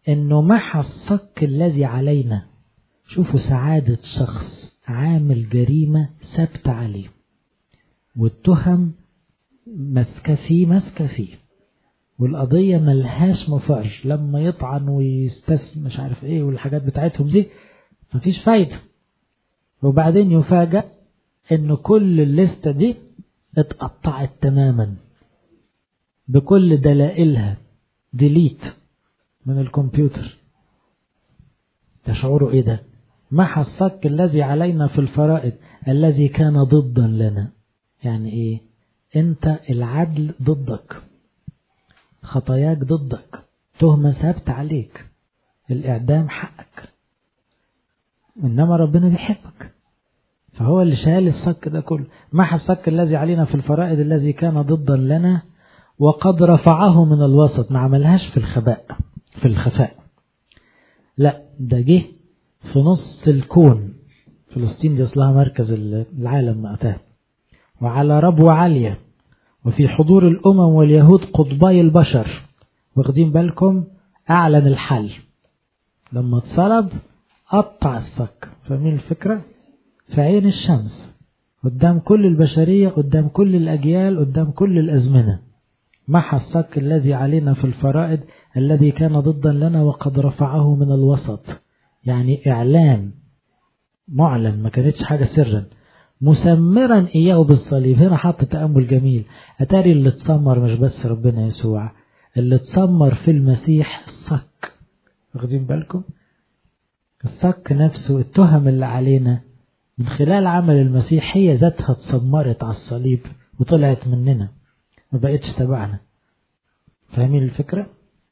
انه محى الصك الذي علينا. شوفوا سعادة شخص عامل جريمة ثابتة عليه والتهم مسكة فيه والقضية ملهاش مفر، لما يطعن ويستسم مش عارف ايه والحاجات بتاعتهم دي مفيش فايدة. وبعدين يفاجأ انه كل الليستة دي اتقطعت تماما بكل دلائلها، ديليت من الكمبيوتر. تشعروا ايه ده؟ محى الصك الذي علينا في الفرائض الذي كان ضدا لنا. يعني ايه؟ انت العدل ضدك، خطاياك ضدك، تهمة ثابتة عليك، الإعدام حقك، إنما ربنا بيحبك، فهو اللي شال الصك ده كله. محى الصك الذي علينا في الفرائض الذي كان ضدا لنا وقد رفعه من الوسط. ما عملهاش في الخفاء، لا ده جه في نص الكون. فلسطين دي أصلها مركز العالم وقتها، وعلى ربوة عالية، وفي حضور الأمم واليهود قطبي البشر. واخدين بالكم؟ أعلن الحل لما اتصلب، قطع الصك. فاهمين الفكرة؟ في عين الشمس، قدام كل البشرية، قدام كل الأجيال، قدام كل الأزمنة. محى الصك الذي علينا في الفرائض الذي كان ضدا لنا وقد رفعه من الوسط. يعني إعلان معلن، ما كانتش حاجة سرا، مسمرا إياه بالصليب. هنا حط تأمل جميل. أتاري اللي اتسمر مش بس ربنا يسوع، اللي اتسمر في المسيح الصك. واخدين بالكم؟ الصك نفسه، التهم اللي علينا من خلال عمل المسيح هي ذاتها اتسمرت على الصليب وطلعت مننا، ما بقتش تبعنا. فاهمين الفكرة؟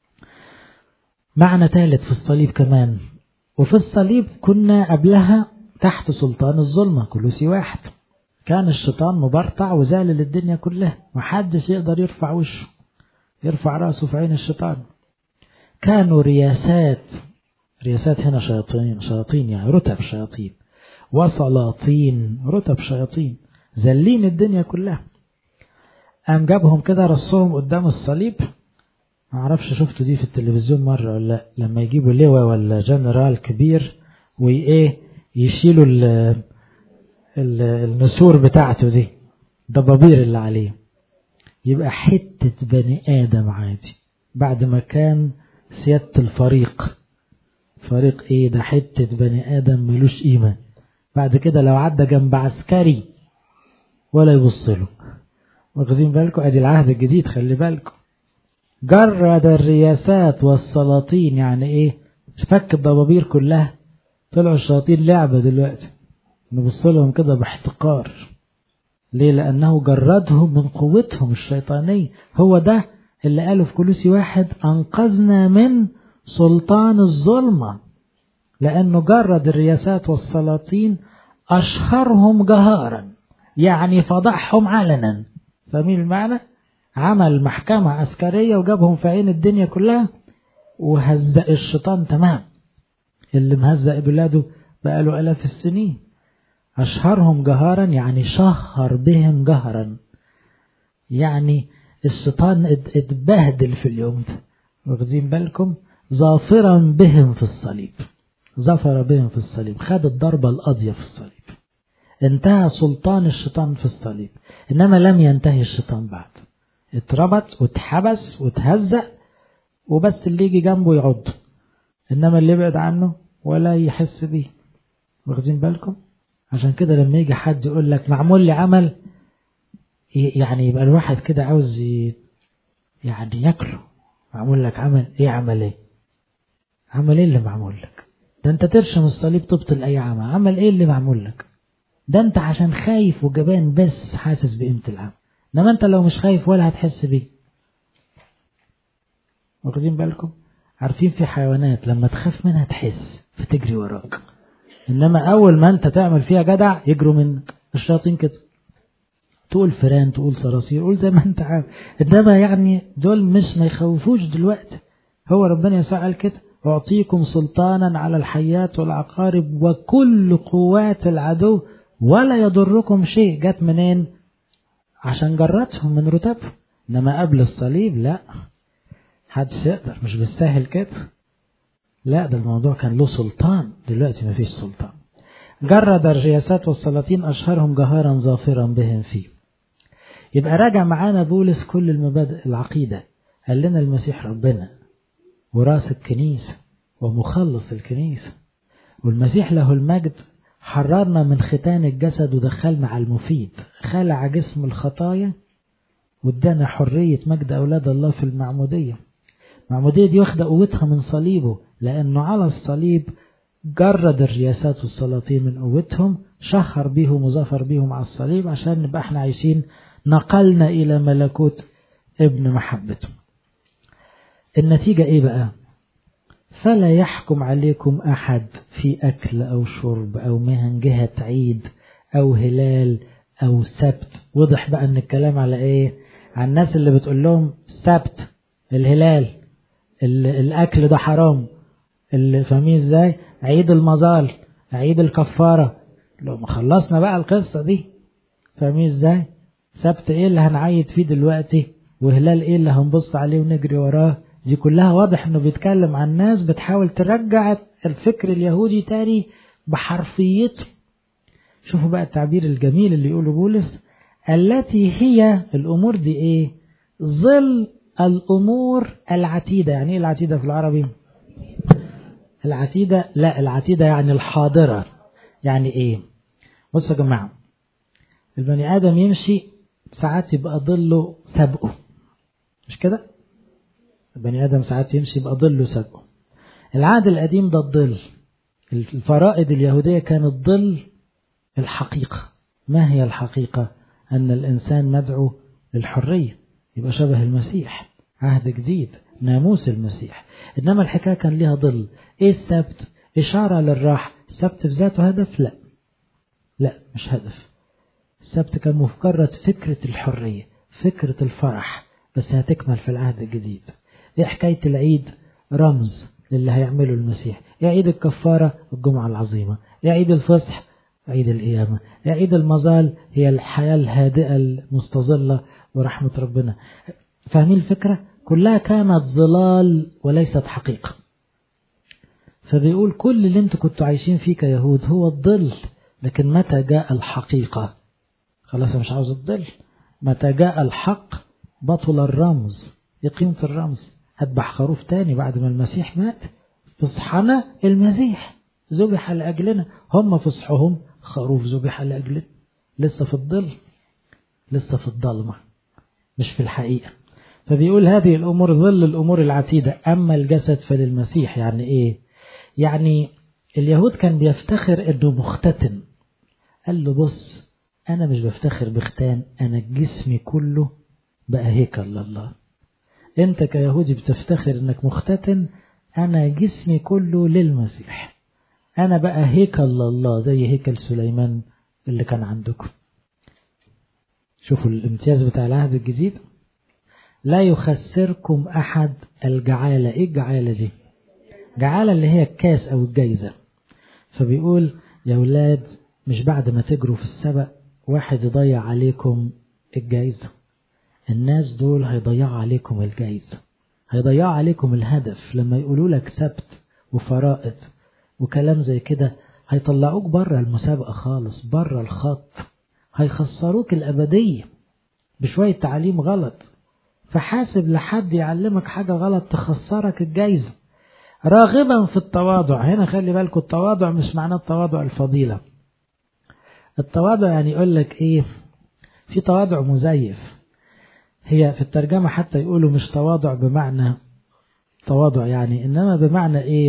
معنى ثالث في الصليب كمان. وفي الصليب كنا قبلها تحت سلطان الظلمة. كولوسي 1. كان الشيطان مبرطع وزالل الدنيا كلها، محدش يقدر يرفع وشه، يرفع رأسه في عين الشيطان. كانوا رياسات هنا شياطين يعني رتب شياطين، وسلاطين رتب شياطين، زلين الدنيا كلها. قام جابهم كده رصهم قدام الصليب. ما اعرفش شفتوا دي في التلفزيون مرة ولا لا، لما يجيبوا لواء ولا جنرال كبير وايه يشيلوا النسور بتاعته دي، ضبابير اللي عليه، يبقى حتة بني آدم عادي بعد ما كان سيادة الفريق. فريق ايه ده؟ حتة بني آدم ملوش قيمة. بعد كده لو عدى جنب عسكري ولا يبصله. واخدين بالكم؟ ادي العهد الجديد، خلي بالكم. جرد الرياسات والسلاطين. يعني ايه؟ فك الضبابير كلها، طلعوا الشياطين لعبة دلوقتي، نبص لهم كده باحتقار. ليه؟ لأنه جردهم من قوتهم الشيطانية. هو ده اللي قاله في كولوسي 1: أنقذنا من سلطان الظلمة، لأنه جرد الرياسات والسلاطين، أشهرهم جهارا، يعني فضحهم علنا. فاهمين المعنى؟ عمل محكمة عسكرية وجابهم في عين الدنيا كلها وهزق الشيطان تمام، اللي مهزق بلاده بقاله آلاف السنين. أشهرهم جهارا يعني شهر بهم جهرا، يعني الشيطان اتبهدل في اليوم ده. واخدين بالكم؟ ظافرا بهم في الصليب، ظفر بهم في الصليب، خد الضربة القاضية في الصليب. انتهى سلطان الشيطان في الصليب. إنما لم ينتهي الشيطان بعد، اتربط واتحبس واتهزق، وبس اللي يجي جنبه يعض، إنما اللي يبعد عنه ولا يحس بيه. واخدين بالكم؟ عشان كده لما يجي حد يقول لك معمول لي عمل، يعني يبقى الواحد كده عاوز يعني ياكله. معمول لك عمل ايه؟ عمل ايه؟ عمل ايه اللي معمول لك؟ ده انت ترشم الصليب تبطل اي عمل. عمل ايه اللي معمول لك؟ ده انت عشان خايف وجبان بس حاسس بقيمة العمل، انما انت لو مش خايف ولا هتحس بيه. واخدين بالكم؟ عارفين في حيوانات لما تخاف منها تحس فتجري وراك، انما اول ما انت تعمل فيها جدع يجروا منك. الشياطين كده، تقول فران، تقول صراصير، قول زي ما انت عارف، انما يعني دول مش ما يخوفوش دلوقتي. هو ربنا يسوع قال كده: أعطيكم سلطانا على الحيات والعقارب وكل قوات العدو ولا يضركم شيء. جت منين؟ عشان جرتهم من رتبهم. انما قبل الصليب لا، حدش يقدر، مش بالسهل كده. لا، ده الموضوع كان له سلطان، دلوقتي ما فيش سلطان. جرد الرياسات والسلاطين أشهرهم جهارا ظافرا بهم فيه. يبقى راجع معانا بولس كل المبادئ العقيدة، قال لنا المسيح ربنا وراس الكنيسة ومخلص الكنيسة، والمسيح له المجد حررنا من ختان الجسد ودخلنا على المفيد، خلع جسم الخطايا وادانا حرية مجد أولاد الله في المعمودية. المعمودية دي واخدة قوتها من صليبه، لأنه على الصليب جرد الرياسات والسلاطين من قوتهم، شهر بيهم وظفر بيهم على الصليب عشان نبقى احنا عايشين، نقلنا إلى ملكوت ابن محبته. النتيجة ايه بقى؟ فلا يحكم عليكم أحد في أكل أو شرب أو مهن، جهة عيد أو هلال أو سبت. وضح بقى أن الكلام على إيه؟ على الناس اللي بتقول لهم سبت، الهلال، الأكل ده حرام، اللي فاهمين إزاي؟ عيد المظال، عيد الكفارة. لو ما خلصنا بقى القصة دي، فاهمين إزاي؟ سبت إيه اللي هنعيد فيه دلوقتي، وهلال إيه اللي هنبص عليه ونجري وراه؟ دي كلها واضح انه بيتكلم عن ناس بتحاول ترجع الفكر اليهودي تاني بحرفيته. شوفوا بقى التعبير الجميل اللي يقوله بولس، التي هي الامور دي ايه؟ ظل الامور العتيدة. يعني ايه العتيدة في العربي؟ العتيدة، لا العتيدة يعني الحاضرة. يعني ايه؟ بصوا يا جماعة، البني ادم يمشي ساعات يبقى ظله سابقه، مش كده؟ البني آدم ساعات يمشي يبقى ظله سابقه. العهد القديم ده الظل، الفرائض اليهودية كانت ظل الحقيقة. ما هي الحقيقة؟ أن الإنسان مدعو للحرية، يبقى شبه المسيح، عهد جديد، ناموس المسيح. إنما الحكاية كان لها ظل. إيه السبت؟ إشارة للراحة. السبت في ذاته هدف؟ لا مش هدف. السبت كان مجرد فكرة الحرية، فكرة الفرح، بس هتكمل في العهد الجديد. ايه حكاية العيد؟ رمز للي هيعمله المسيح. ايه عيد الكفارة؟ الجمعة العظيمة. ايه عيد الفصح؟ عيد القيامة. ايه عيد المظال؟ هي الحياة الهادئة المستظلة ورحمة ربنا. فاهمين الفكرة؟ كلها كانت ظلال وليست حقيقة. فبيقول كل اللي انتوا كنتوا عايشين فيه كيهود هو الظل، لكن متى جاء الحقيقة خلاص أنا مش عاوز الظل. متى جاء الحق بطل الرمز. ايه قيمة الرمز؟ هذبح خروف تاني بعد ما المسيح مات؟ فصحنا المسيح ذبح لأجلنا، هم فصحهم خروف ذبح لأجلنا. لسه في الظل، لسه في الظلمة، مش في الحقيقة. فبيقول هذه الأمور ظل الأمور العتيدة، أما الجسد فللمسيح. يعني إيه؟ يعني اليهود كان بيفتخر إنه مختتن. قال له بص، أنا مش بفتخر بختان، أنا جسمي كله بقى هيكل لله. أنت كيهودي بتفتخر إنك مختتن، أنا جسمي كله للمسيح، أنا بقى هيكل لله زي هيكل سليمان اللي كان عندكم. شوفوا الامتياز بتاع العهد الجديد. لا يخسركم أحد الجعالة. إيه الجعالة دي؟ جعالة اللي هي الكاس أو الجايزة. فبيقول يا ولاد، مش بعد ما تجروا في السبق واحد يضيع عليكم الجايزة. الناس دول هيضيعوا عليكم الجايزة، هيضيعوا عليكم الهدف. لما يقولوا لك سبت وفرائض وكلام زي كده، هيطلعوك بره المسابقة خالص، بره الخط، هيخسروك الأبدية بشوية تعليم غلط. فحاسب لحد يعلمك حاجة غلط تخسرك الجايزة. راغبا في التواضع. هنا خلي بالكم، التواضع مش معناه التواضع الفضيلة. التواضع يعني يقول لك ايه؟ في تواضع مزيف. هي في الترجمة حتى يقولوا مش تواضع بمعنى تواضع يعني، انما بمعنى ايه؟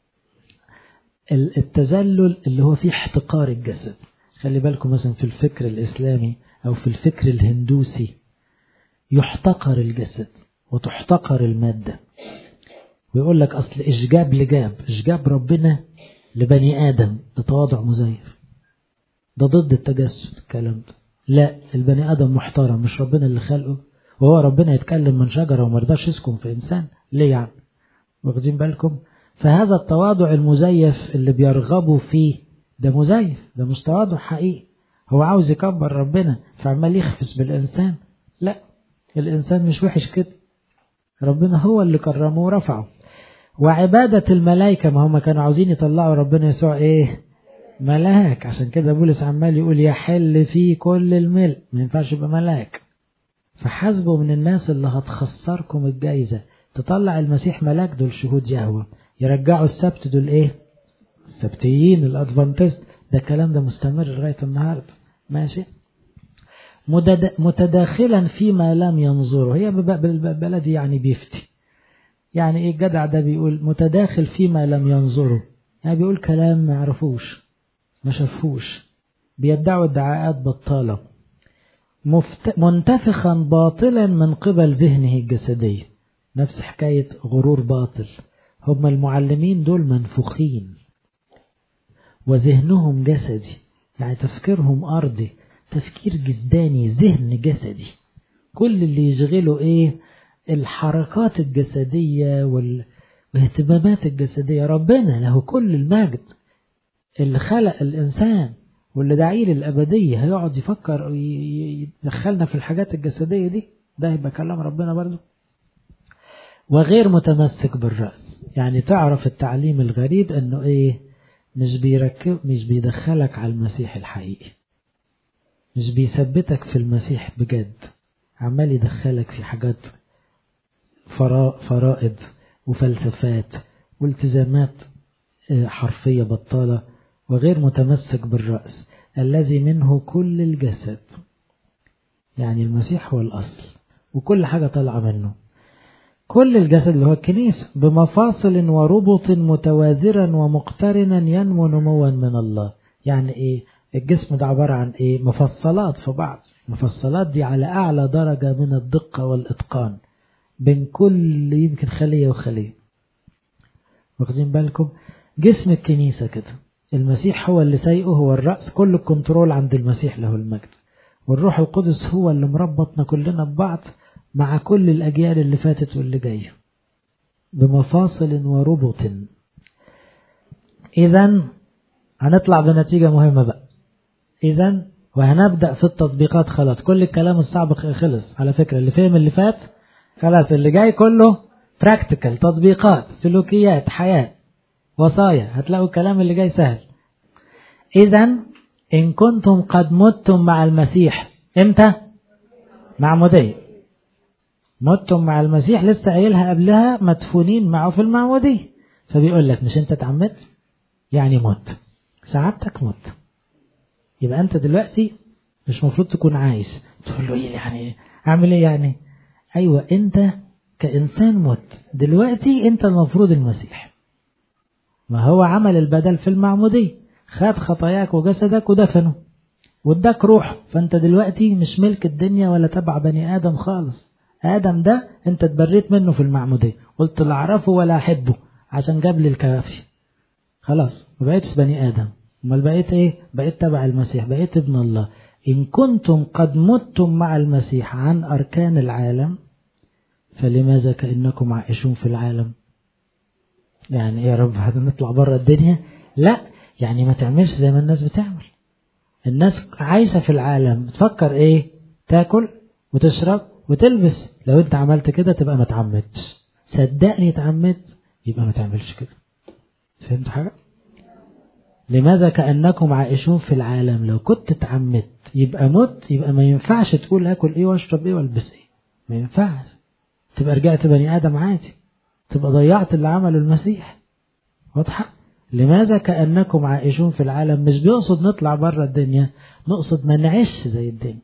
التذلل اللي هو فيه احتقار الجسد. خلي بالكم مثلا في الفكر الإسلامي أو في الفكر الهندوسي يحتقر الجسد وتحتقر المادة، ويقول لك أصل إشجاب لجاب، إشجاب ربنا لبني آدم، ده تواضع مزيف، ده ضد التجسد الكلام ده. لا، البني آدم محترم، مش ربنا اللي خلقه؟ وهو ربنا يتكلم من شجرة ومرضاش يسكن في إنسان ليه يعني؟ واخدين بالكم؟ فهذا التواضع المزيف اللي بيرغبوا فيه ده مزيف، ده مش تواضع حقيقي. هو عاوز يكبر ربنا فعمال يخفس بالإنسان. لا، الإنسان مش وحش كده، ربنا هو اللي كرمه ورفعه. وعبادة الملائكة، ما هم كانوا عاوزين يطلعوا ربنا يسوع ايه؟ ملاك. عشان كده بولس عمال يقول يحل فيه كل الملء، ما ينفعش يبقى ملاك. فحاسبوا من الناس اللي هتخسركم الجايزة. تطلع المسيح ملاك، دول شهود يهوه. يرجعوا السبت، دول ايه؟ السبتيين الادفانتست. ده الكلام ده مستمر لغاية النهاردة. ماشي. متداخلا فيما لم ينظره، هي بلدي يعني بيفتي. يعني ايه الجدع ده بيقول متداخل فيما لم ينظره؟ يعني بيقول كلام ما يعرفوش ما شافوش، بيدعوا ادعاءات بطالة، منتفخا باطلا من قبل ذهنه الجسدي. نفس حكاية غرور باطل. هم المعلمين دول منفوخين وذهنهم جسدي، يعني تفكيرهم أرضي، تفكير جسداني، ذهن جسدي. كل اللي يشغله ايه؟ الحركات الجسدية والاهتمامات الجسدية. ربنا له كل المجد اللي خلق الإنسان واللي داعيه للأبدية هيقعد يفكر يدخلنا في الحاجات الجسدية دي؟ ده يبقى كلام ربنا برضو. وغير متمسك بالرأس، يعني تعرف التعليم الغريب انه ايه؟ مش بيدخلك على المسيح الحقيقي، مش بيثبتك في المسيح بجد، عمال يدخلك في حاجات فرائض وفلسفات والتزامات حرفية بطالة. وغير متمسك بالرأس الذي منه كل الجسد، يعني المسيح هو الأصل وكل حاجة طالعة منه. كل الجسد اللي هو الكنيسة بمفاصل وربط متوازرا ومقترنا ينمو نموا من الله. يعني ايه؟ الجسم ده عبارة عن ايه؟ مفصلات في بعض. مفصلات دي على اعلى درجة من الدقة والاتقان بين كل يمكن خلية وخلية. واخدين بالكم؟ جسم الكنيسة كده، المسيح هو اللي سايقه، هو الرأس، كل الكنترول عند المسيح له المجد. والروح القدس هو اللي مربطنا كلنا ببعض مع كل الأجيال اللي فاتت واللي جاية بمفاصل وربط. إذن هنطلع بنتيجة مهمة بقى. إذن وهنبدأ في التطبيقات. خلاص كل الكلام السابق خلص على فكرة. اللي فهم اللي فات خلاص، اللي جاي كله براكتيكال، تطبيقات، سلوكيات، حياة، وصايا. هتلاقوا الكلام اللي جاي سهل. إذن إن كنتم قد متم مع المسيح. إمتى؟ معمودية. متم مع المسيح، لسه قايلها قبلها، مدفونين معه في المعمودية. فبيقول لك مش انت اتعمدت؟ يعني مت، سعادتك مت. يبقى انت دلوقتي مش مفروض تكون عايش. تقول له ايه يعني؟ اعمل ايه يعني؟ ايوه، انت كإنسان مت دلوقتي، انت المفروض المسيح. ما هو عمل البدل في المعمودية، خد خطاياك وجسدك ودفنه واداك روح. فانت دلوقتي مش ملك الدنيا ولا تبع بني آدم خالص. آدم ده انت اتبريت منه في المعمودية، قلت لا اعرفه ولا احبه عشان جاب لي الكافي. خلاص ما بقيتش بني آدم. امال بقيت ايه؟ بقيت تبع المسيح، بقيت ابن الله. إن كنتم قد متم مع المسيح عن أركان العالم فلماذا كأنكم عائشون في العالم؟ يعني ايه يا رب؟ هنطلع بره الدنيا؟ لا، يعني ما تعملش زي ما الناس بتعمل. الناس عايشة في العالم بتفكر ايه؟ تاكل وتشرب وتلبس. لو انت عملت كده تبقى ما تعمدتش. صدقني تعمدت يبقى ما تعملش كده. فهمت حاجة؟ لماذا كأنكم عائشون في العالم؟ لو كنت تعمدت يبقى مت، يبقى ما ينفعش تقول اكل ايه واشرب ايه والبس ايه. ما ينفعش. تبقى رجعت بني آدم عادي، تبقى ضيعت اللي عمله المسيح. واضحة؟ لماذا كأنكم عائشون في العالم مش بيقصد نطلع بره الدنيا، نقصد ما نعيش زي الدنيا.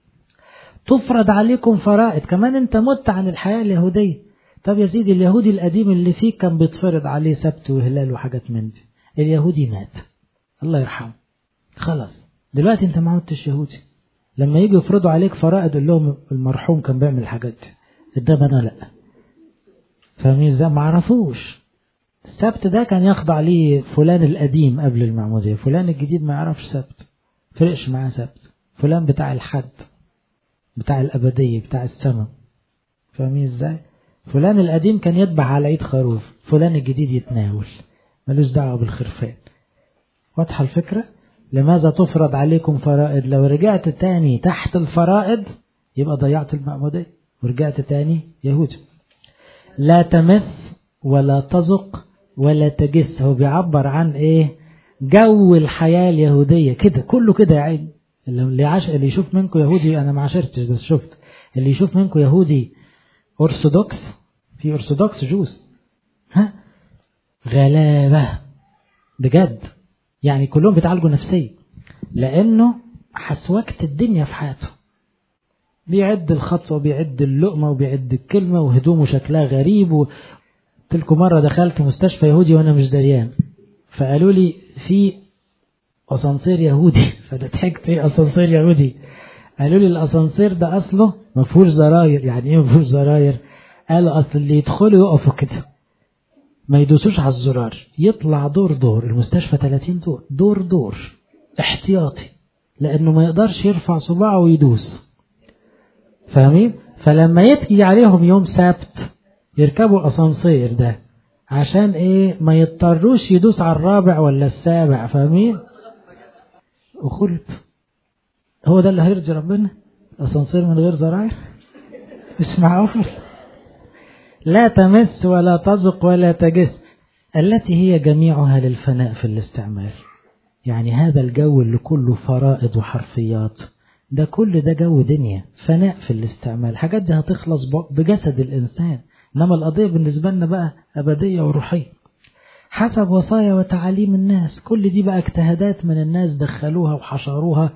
تفرض عليكم فرائض. كمان انت مت عن الحياة اليهودية. طب يا سيدي، اليهودي القديم اللي فيك كان بيتفرض عليه سبت وهلال وحاجات من دي. اليهودي مات، الله يرحمه، خلاص. دلوقتي انت ما عدتش يهودي. لما يجي يفرضوا عليك فرائض قول لهم المرحوم كان بيعمل الحاجات دي، ده انا لا. فاهمين ازاي؟ ما عرفوش. السبت ده كان يخضع ليه فلان القديم قبل المعمودية، فلان الجديد ما يعرفش سبت، فرقش معاه سبت. فلان بتاع الحد، بتاع الأبدية، بتاع السماء. فاهمين ازاي؟ فلان القديم كان يذبح على عيد خروف، فلان الجديد يتناول، ملوش دعوة بالخرفان. واضحة الفكرة؟ لماذا تفرض عليكم فرائض؟ لو رجعت تاني تحت الفرائض يبقى ضيعت المعمودية ورجعت تاني يهودي. لا تمس ولا تذق ولا تجس. هو بيعبر عن ايه؟ جو الحياة اليهودية كده، كله كده يا عين. اللي يشوف منكم يهودي، انا ما عاشرتش بس شفت، اللي يشوف منكم يهودي أرثوذكس، في أرثوذكس جوز، غلابة بجد، يعني كلهم بيتعالجوا نفسيا، لأنه حسوكت الدنيا في حياته، بيعد الخطوة وبيعد اللقمة وبيعد الكلمة، وهدومه شكلها غريب. تلكم مرة دخلت مستشفى يهودي وأنا مش دريان، فقالوا لي في أسانسير يهودي، فأنا ضحكت، إيه أسانسير يهودي؟ قالوا لي الأسانسير ده أصله ما فيهوش زراير. يعني إيه ما فيهوش زراير؟ قالوا أصل اللي يدخلوا يقفوا كده ما يدوسوش على الزرار، يطلع دور دور، المستشفى 30 دور، دور دور احتياطي، لأنه ما يقدرش يرفع صباعه ويدوس، فاهمين؟ فلما يتجي عليهم يوم سبت يركبوا أسانسير ده عشان ايه؟ ما يضطروش يدوس على الرابع ولا السابع، فاهمين؟ وخلب. هو ده اللي هيرضي ربنا؟ أسانسير من غير زراير؟ مش معقول. لا تمس ولا تذق ولا تجس، التي هي جميعها للفناء في الاستعمال. يعني هذا الجو اللي كله فرائض وحرفيات، ده كل ده جو دنيا، فناء في الاستعمال. الحاجات دي هتخلص بجسد الإنسان، إنما القضية بالنسبة لنا بقى أبدية وروحية حسب وصايا وتعاليم الناس. كل دي بقى اجتهادات من الناس دخلوها وحشروها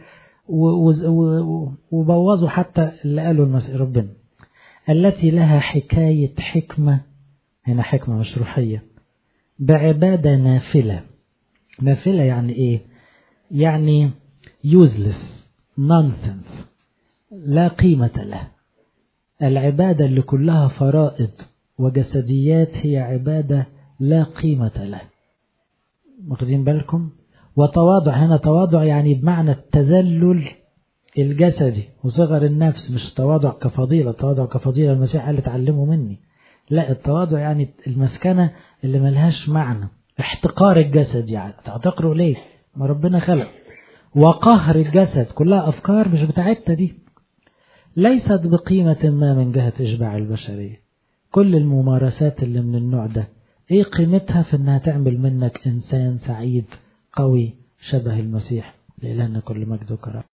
وبوظوا حتى اللي قالوا المسيح ربنا. التي لها حكاية حكمة، هنا حكمة مش روحية، بعبادة نافلة. نافلة يعني ايه؟ يعني useless nonsense، لا قيمة له. العبادة اللي كلها فرائض وجسديات هي عبادة لا قيمة له. واخدين بالكم؟ وتواضع، هنا تواضع يعني بمعنى التذلل الجسدي وصغر النفس، مش تواضع كفضيلة. تواضع كفضيلة المسيح قال اتعلموا مني، لا، التواضع يعني المسكنة اللي ملهاش معنى، احتقار الجسد. يعني تعتقروا ليه؟ ما ربنا خلق. وقهر الجسد، كلها أفكار مش بتاعتنا دي، ليست بقيمة ما من جهة إشباع البشرية. كل الممارسات اللي من النوع ده ايه قيمتها في انها تعمل منك انسان سعيد قوي شبه المسيح؟ لإلهنا كل مجد وكرم.